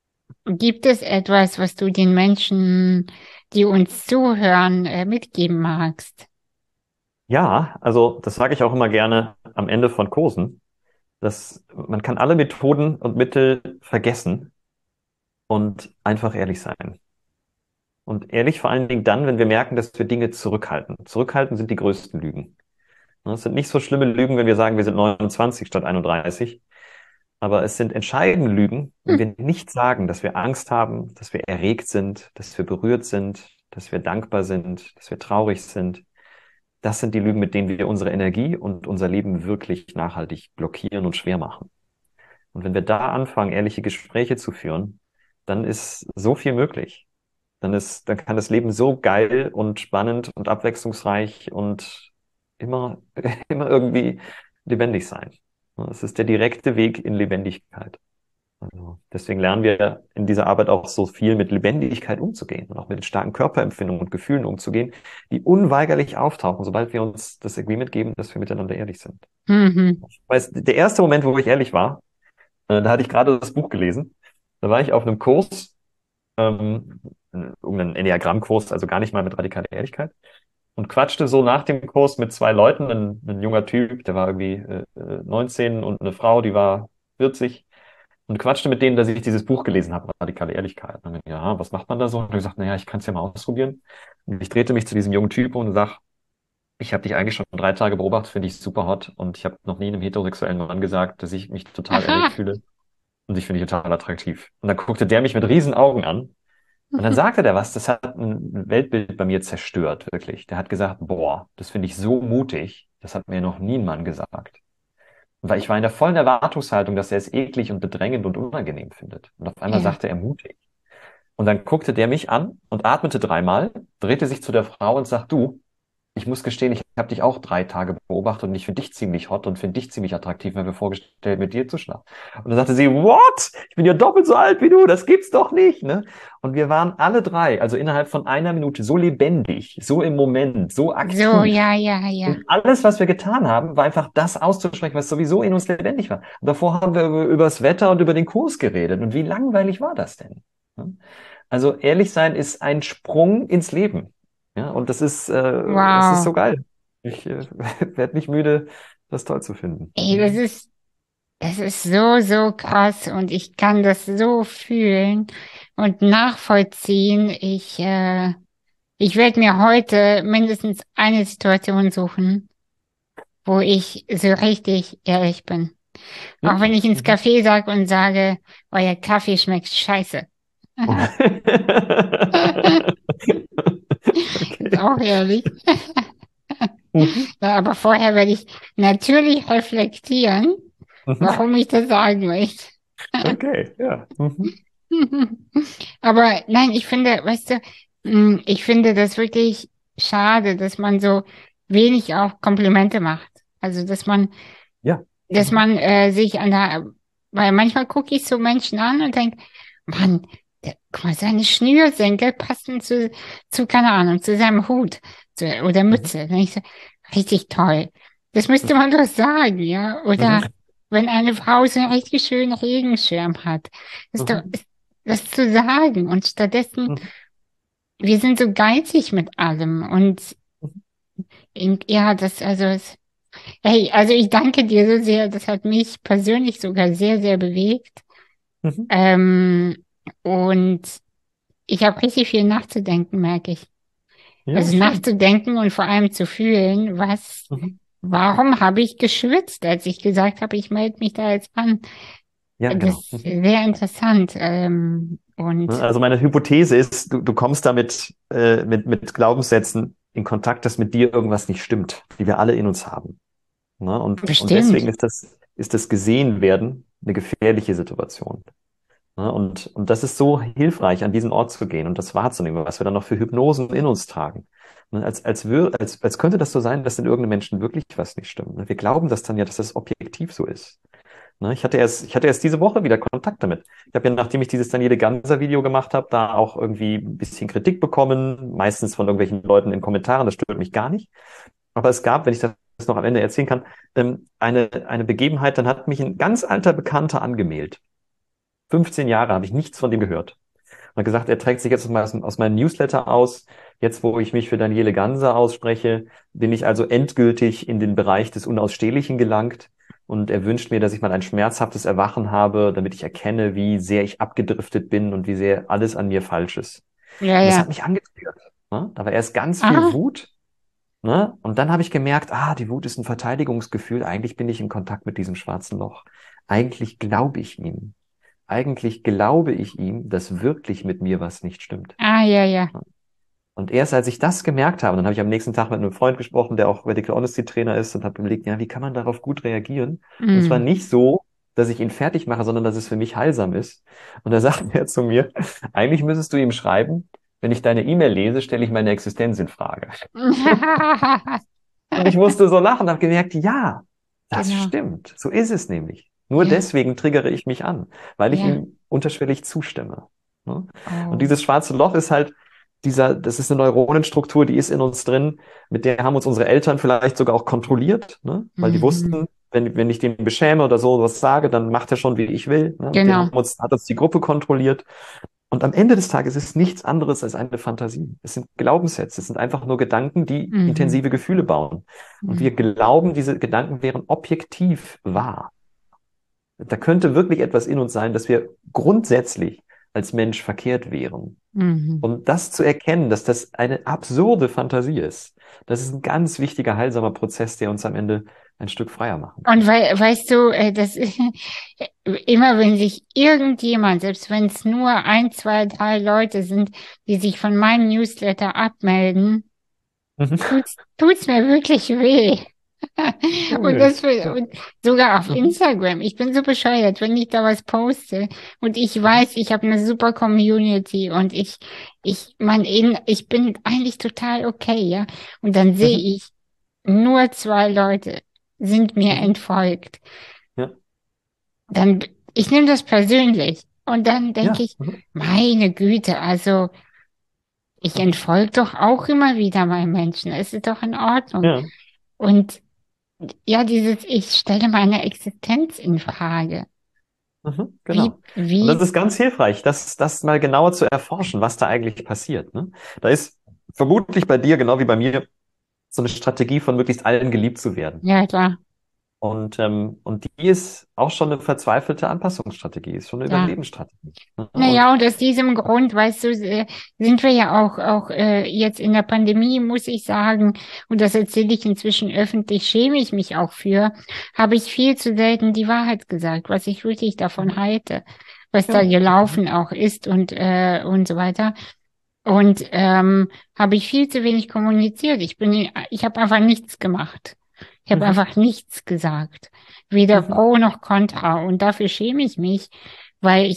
Gibt es etwas, was du den Menschen, die uns zuhören, mitgeben magst? Ja, also das sage ich auch immer gerne am Ende von Kursen, dass man kann alle Methoden und Mittel vergessen und einfach ehrlich sein. Und ehrlich vor allen Dingen dann, wenn wir merken, dass wir Dinge zurückhalten. Zurückhalten sind die größten Lügen. Es sind nicht so schlimme Lügen, wenn wir sagen, wir sind 29 statt 31. Aber es sind entscheidende Lügen, wenn wir nicht sagen, dass wir Angst haben, dass wir erregt sind, dass wir berührt sind, dass wir dankbar sind, dass wir traurig sind. Das sind die Lügen, mit denen wir unsere Energie und unser Leben wirklich nachhaltig blockieren und schwer machen. Und wenn wir da anfangen, ehrliche Gespräche zu führen, dann ist so viel möglich. Dann kann das Leben so geil und spannend und abwechslungsreich und immer, immer irgendwie lebendig sein. Es ist der direkte Weg in Lebendigkeit. Also deswegen lernen wir in dieser Arbeit auch so viel mit Lebendigkeit umzugehen und auch mit den starken Körperempfindungen und Gefühlen umzugehen, die unweigerlich auftauchen, sobald wir uns das Agreement geben, dass wir miteinander ehrlich sind. Mhm. Ich weiß, der erste Moment, wo ich ehrlich war, da hatte ich gerade das Buch gelesen. Da war ich auf einem Kurs, irgendeinen Enneagramm-Kurs, also gar nicht mal mit radikaler Ehrlichkeit, und quatschte so nach dem Kurs mit zwei Leuten, ein junger Typ, der war irgendwie 19 und eine Frau, die war 40, und quatschte mit denen, dass ich dieses Buch gelesen habe, radikale Ehrlichkeit. Und dann, ja, was macht man da so? Und ich gesagt, naja, ich kann es ja mal ausprobieren. Und ich drehte mich zu diesem jungen Typen und sag, ich habe dich eigentlich schon 3 Tage beobachtet, finde ich super hot, und ich habe noch nie einem heterosexuellen Mann gesagt, dass ich mich total erregt Aha. fühle und ich finde dich total attraktiv. Und dann guckte der mich mit riesen Augen an und dann sagte der was, das hat ein Weltbild bei mir zerstört, wirklich. Der hat gesagt, boah, das finde ich so mutig, das hat mir noch nie ein Mann gesagt. Weil ich war in der vollen Erwartungshaltung, dass er es eklig und bedrängend und unangenehm findet. Und auf einmal Ja. sagte er mutig. Und dann guckte der mich an und atmete 3-mal, drehte sich zu der Frau und sagt, du, ich muss gestehen, ich habe dich auch 3 Tage beobachtet und ich finde dich ziemlich hot und finde dich ziemlich attraktiv, mir vorgestellt, mit dir zu schlafen. Und dann sagte sie, what? Ich bin ja doppelt so alt wie du, das gibt's doch nicht, ne? Und wir waren alle drei, also innerhalb von einer Minute, so lebendig, so im Moment, so So, aktiv. ja, ja, ja. Und alles, was wir getan haben, war einfach das auszusprechen, was sowieso in uns lebendig war. Und davor haben wir über das Wetter und über den Kurs geredet. Und wie langweilig war das denn? Ne? Also ehrlich sein ist ein Sprung ins Leben. Ja, und das ist so Wow. geil. Ich werde nicht müde, das toll zu finden. Ey, das ist so, so krass und ich kann das so fühlen und nachvollziehen. Ich werde mir heute mindestens eine Situation suchen, wo ich so richtig ehrlich bin. Auch wenn Ja. ich ins Mhm. Café sage und sage, euer Kaffee schmeckt scheiße. Ist Okay. auch ehrlich. Mhm. Ja, aber vorher werde ich natürlich reflektieren, Mhm. warum ich das sagen möchte. Okay, ja. Mhm. Aber nein, ich finde, weißt du, ich finde das wirklich schade, dass man so wenig auch Komplimente macht. Also, Ja. dass Mhm. man sich an der, weil manchmal gucke ich so Menschen an und denke, Mann, guck mal, seine Schnürsenkel passen keine Ahnung, zu seinem Hut oder Mhm. Mütze. Dann ich so, richtig toll. Das müsste man doch sagen, ja. Oder Mhm. wenn eine Frau so einen richtig schönen Regenschirm hat, ist doch, Mhm. das zu sagen. Und stattdessen, Mhm. wir sind so geizig mit allem. Und ja, hey, also ich danke dir so sehr. Das hat mich persönlich sogar sehr, sehr bewegt. Mhm. Ähm, und ich habe richtig viel nachzudenken, merke ich. Ja, Also schön. nachzudenken und vor allem zu fühlen, Mhm. warum habe ich geschwitzt, als ich gesagt habe, ich melde mich da jetzt an. Ja, Das genau. ist Mhm. sehr interessant. Ne, Und also meine Hypothese ist, du kommst damit mit Glaubenssätzen in Kontakt, dass mit dir irgendwas nicht stimmt, die wir alle in uns haben. Ne? Und deswegen bestimmt, ist das gesehen werden eine gefährliche Situation. Ne? Und das ist so hilfreich, an diesen Ort zu gehen und das wahrzunehmen, was wir dann noch für Hypnosen in uns tragen. Ne? Als könnte das so sein, dass in irgendeinem Menschen wirklich was nicht stimmt. Ne? Wir glauben das dann ja, dass das objektiv so ist. Ne, ich hatte erst diese Woche wieder Kontakt damit. Ich habe ja, nachdem ich dieses Daniele Ganser-Video gemacht habe, da auch irgendwie ein bisschen Kritik bekommen, meistens von irgendwelchen Leuten in Kommentaren, das stört mich gar nicht. Aber es gab, wenn ich das noch am Ende erzählen kann, eine Begebenheit, dann hat mich ein ganz alter Bekannter angemeldet. 15 Jahre habe ich nichts von dem gehört. Und hat gesagt, er trägt sich jetzt mal aus meinem Newsletter aus. Jetzt, wo ich mich für Daniele Ganser ausspreche, bin ich also endgültig in den Bereich des Unausstehlichen gelangt. Und er wünscht mir, dass ich mal ein schmerzhaftes Erwachen habe, damit ich erkenne, wie sehr ich abgedriftet bin und wie sehr alles an mir falsch ist. Ja, Und das ja. hat mich angetriggert. Ne? Da war erst ganz viel Ah, Wut. Ne? Und dann habe ich gemerkt, die Wut ist ein Verteidigungsgefühl. Eigentlich bin ich in Kontakt mit diesem schwarzen Loch. Eigentlich glaube ich ihm. Eigentlich glaube ich ihm, dass wirklich mit mir was nicht stimmt. ja, ja. Und erst als ich das gemerkt habe, dann habe ich am nächsten Tag mit einem Freund gesprochen, der auch Radical Honesty Trainer ist und habe überlegt, ja, wie kann man darauf gut reagieren? Und zwar Mm. nicht so, dass ich ihn fertig mache, sondern dass es für mich heilsam ist. Und da sagt er zu mir, eigentlich müsstest du ihm schreiben, wenn ich deine E-Mail lese, stelle ich meine Existenz in Frage. Und ich musste so lachen, habe gemerkt, ja, das Genau. stimmt. So ist es nämlich. Nur Ja, deswegen triggere ich mich an, weil ich ja. ihm unterschwellig zustimme. Ne? Und Oh. dieses schwarze Loch ist halt das ist eine Neuronenstruktur, die ist in uns drin, mit der haben uns unsere Eltern vielleicht sogar auch kontrolliert, ne? Weil die Mhm. wussten, wenn ich den beschäme oder so was sage, dann macht er schon, wie ich will. Ne? Genau. Hat uns die Gruppe kontrolliert. Und am Ende des Tages ist es nichts anderes als eine Fantasie. Es sind Glaubenssätze, es sind einfach nur Gedanken, die Mhm. intensive Gefühle bauen. Und wir Mhm. glauben, diese Gedanken wären objektiv wahr. Da könnte wirklich etwas in uns sein, dass wir grundsätzlich als Mensch verkehrt wären. Mhm. Und das zu erkennen, dass das eine absurde Fantasie ist, das ist ein ganz wichtiger, heilsamer Prozess, der uns am Ende ein Stück freier machen Und kann. weißt du, immer wenn sich irgendjemand, selbst wenn es nur ein, zwei, drei Leute sind, die sich von meinem Newsletter abmelden, Mhm. tut's mir wirklich weh. Und Cool. Ja. und sogar auf Mhm. Instagram. Ich bin so bescheuert, wenn ich da was poste und ich Mhm. weiß, ich habe eine super Community und ich bin eigentlich total okay, ja. Und dann sehe Mhm. ich, nur zwei Leute sind mir Mhm. entfolgt. Ja. Dann, ich nehme das persönlich. Und dann denke Ja. ich, Mhm. meine Güte, also ich Mhm. entfolge doch auch immer wieder mal Menschen. Es ist doch in Ordnung. Ja. Und ja, ich stelle meine Existenz in Frage. Mhm. Genau. Und das Wie, ist ganz hilfreich, das mal genauer zu erforschen, was da eigentlich passiert. Ne? Da ist vermutlich bei dir, genau wie bei mir, so eine Strategie von möglichst allen geliebt zu werden. ja klar, Und die ist auch schon eine verzweifelte Anpassungsstrategie, ist schon eine ja. Überlebensstrategie. Ne? Und Naja, und aus diesem Grund, weißt du, sind wir ja auch jetzt in der Pandemie, muss ich sagen, und das erzähle ich inzwischen öffentlich, schäme ich mich auch für, habe ich viel zu selten die Wahrheit gesagt, was ich wirklich davon mhm. halte, was da Ja. Mhm. gelaufen auch ist und so weiter. Und habe ich viel zu wenig kommuniziert. Ich habe einfach nichts gemacht. Ich habe Mhm. einfach nichts gesagt. Weder Mhm. pro noch contra. Und dafür schäme ich mich, weil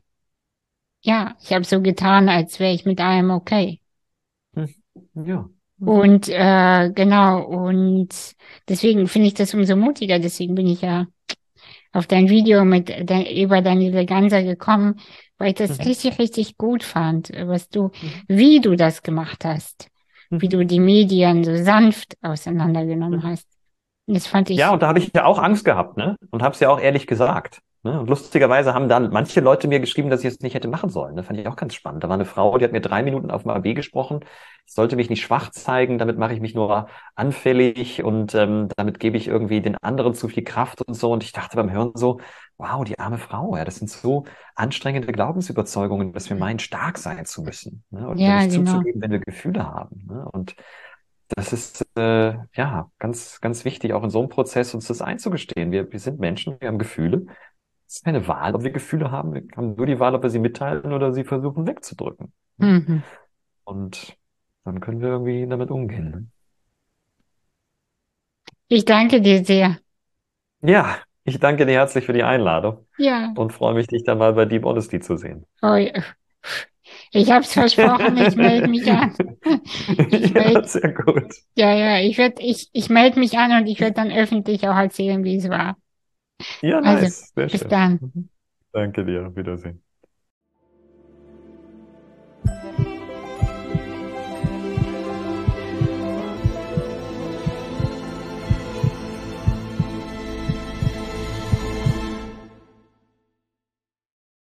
ich habe so getan, als wäre ich mit allem okay. Mhm. Ja. Mhm. Und genau, und deswegen finde ich das umso mutiger. Deswegen bin ich ja auf dein Video über deine Veganza gekommen, weil ich das Mhm. richtig, richtig gut fand, Mhm. wie du das gemacht hast, wie Mhm. du die Medien so sanft auseinandergenommen Mhm. hast. Und das fand Ja, ich, und da habe ich ja auch Angst gehabt, ne? Und habe es ja auch ehrlich gesagt. Ne? Und lustigerweise haben dann manche Leute mir geschrieben, dass ich es nicht hätte machen sollen. Das fand ich auch ganz spannend. Da war eine Frau, die hat mir 3 Minuten auf dem AB gesprochen. Ich sollte mich nicht schwach zeigen, damit mache ich mich nur anfällig und damit gebe ich irgendwie den anderen zu viel Kraft und so. Und ich dachte beim Hören so, wow, die arme Frau, ja, das sind so anstrengende Glaubensüberzeugungen, dass wir meinen, stark sein zu müssen, ne? Oder ja, nicht genau. zuzugeben, wenn wir Gefühle haben. Ne? Und das ist ja ganz, ganz wichtig, auch in so einem Prozess uns das einzugestehen. Wir sind Menschen, wir haben Gefühle. Es ist keine Wahl, ob wir Gefühle haben. Wir haben nur die Wahl, ob wir sie mitteilen oder sie versuchen wegzudrücken. Ne? Mhm. Und dann können wir irgendwie damit umgehen. Ne? Ich danke dir sehr. Ja, ich danke dir herzlich für die Einladung Ja, und freue mich, dich dann mal bei Deep Honesty zu sehen. oh, ich habe es versprochen, ich melde mich an. Ich Ja, melde, sehr gut. ich melde mich an und ich werde dann öffentlich auch erzählen, wie es war. Ja, Also, nice. Sehr bis schön. dann. Mhm. Danke dir. Auf Wiedersehen.